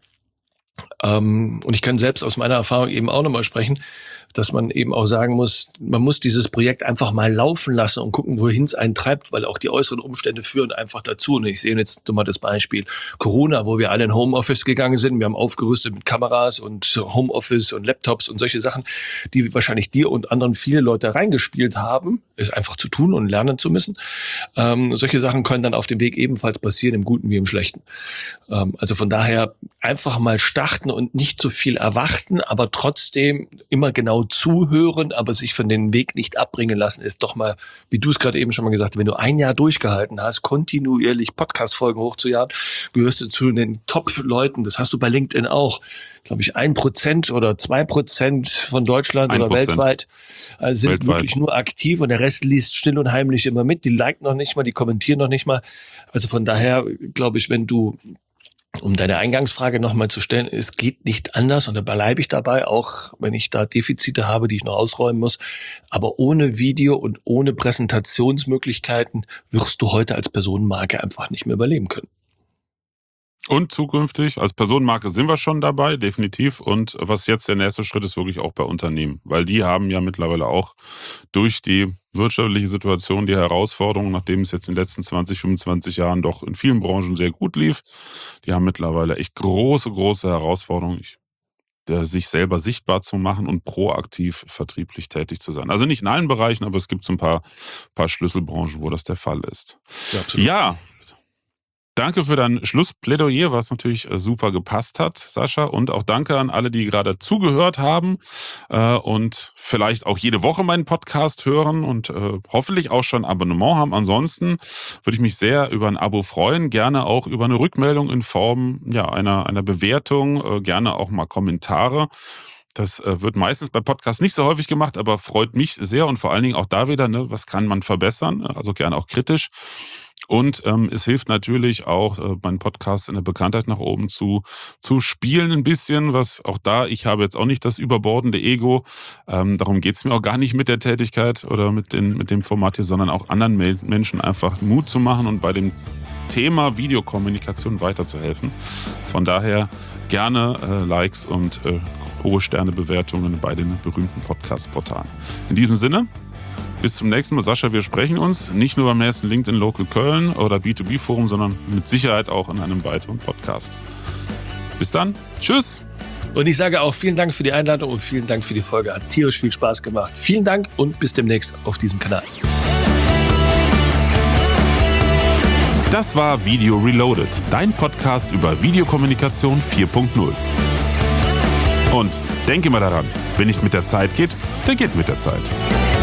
Ähm, und ich kann selbst aus meiner Erfahrung eben auch nochmal sprechen, dass man eben auch sagen muss, man muss dieses Projekt einfach mal laufen lassen und gucken, wohin es einen treibt, weil auch die äußeren Umstände führen einfach dazu. Und ich sehe jetzt mal das Beispiel Corona, wo wir alle in Homeoffice gegangen sind. Wir haben aufgerüstet mit Kameras und Homeoffice und Laptops und solche Sachen, die wahrscheinlich dir und anderen viele Leute reingespielt haben, es einfach zu tun und lernen zu müssen. Ähm, solche Sachen können dann auf dem Weg ebenfalls passieren, im Guten wie im Schlechten. Ähm, also von daher einfach mal starten. betrachten und nicht so viel erwarten, aber trotzdem immer genau zuhören, aber sich von den Weg nicht abbringen lassen, ist doch mal, wie du es gerade eben schon mal gesagt hast, wenn du ein Jahr durchgehalten hast, kontinuierlich Podcast-Folgen hochzujagen, gehörst du zu den Top-Leuten. Das hast du bei LinkedIn auch. Glaube ich, ein Prozent oder zwei Prozent von Deutschland oder weltweit äh, sind weltweit. wirklich nur aktiv und der Rest liest still und heimlich immer mit. Die liken noch nicht mal, die kommentieren noch nicht mal. Also von daher glaube ich, wenn du, um deine Eingangsfrage nochmal zu stellen, es geht nicht anders und da bleibe ich dabei, auch wenn ich da Defizite habe, die ich noch ausräumen muss. Aber ohne Video und ohne Präsentationsmöglichkeiten wirst du heute als Personenmarke einfach nicht mehr überleben können. Und zukünftig, als Personenmarke sind wir schon dabei, definitiv. Und was jetzt der nächste Schritt ist, wirklich auch bei Unternehmen. Weil die haben ja mittlerweile auch durch die wirtschaftliche Situation, die Herausforderungen, nachdem es jetzt in den letzten zwanzig, fünfundzwanzig Jahren doch in vielen Branchen sehr gut lief, die haben mittlerweile echt große, große Herausforderungen, sich selber sichtbar zu machen und proaktiv vertrieblich tätig zu sein. Also nicht in allen Bereichen, aber es gibt so ein paar, paar Schlüsselbranchen, wo das der Fall ist. Ja, absolut. Ja. Danke für dein Schlussplädoyer, was natürlich super gepasst hat, Sascha. Und auch danke an alle, die gerade zugehört haben äh, und vielleicht auch jede Woche meinen Podcast hören und äh, hoffentlich auch schon ein Abonnement haben. Ansonsten würde ich mich sehr über ein Abo freuen. Gerne auch über eine Rückmeldung in Form ja, einer, einer Bewertung, äh, gerne auch mal Kommentare. Das äh, wird meistens bei Podcasts nicht so häufig gemacht, aber freut mich sehr und vor allen Dingen auch da wieder, ne, was kann man verbessern? Also gerne auch kritisch. Und ähm, es hilft natürlich auch, äh, meinen Podcast in der Bekanntheit nach oben zu, zu spielen ein bisschen, was auch da, ich habe jetzt auch nicht das überbordende Ego, ähm, darum geht's mir auch gar nicht mit der Tätigkeit oder mit, den, mit dem Format hier, sondern auch anderen Menschen einfach Mut zu machen und bei dem Thema Videokommunikation weiterzuhelfen. Von daher gerne äh, Likes und äh, hohe Sternebewertungen bei den berühmten Podcast-Portalen. In diesem Sinne, bis zum nächsten Mal. Sascha, wir sprechen uns nicht nur beim nächsten LinkedIn Local Köln oder B zwei B Forum, sondern mit Sicherheit auch in einem weiteren Podcast. Bis dann. Tschüss. Und ich sage auch vielen Dank für die Einladung und vielen Dank für die Folge. Hat tierisch viel Spaß gemacht. Vielen Dank und bis demnächst auf diesem Kanal. Das war Video Reloaded, dein Podcast über Videokommunikation vier Punkt null. Und denke immer daran, wer nicht mit der Zeit geht, der geht mit der Zeit.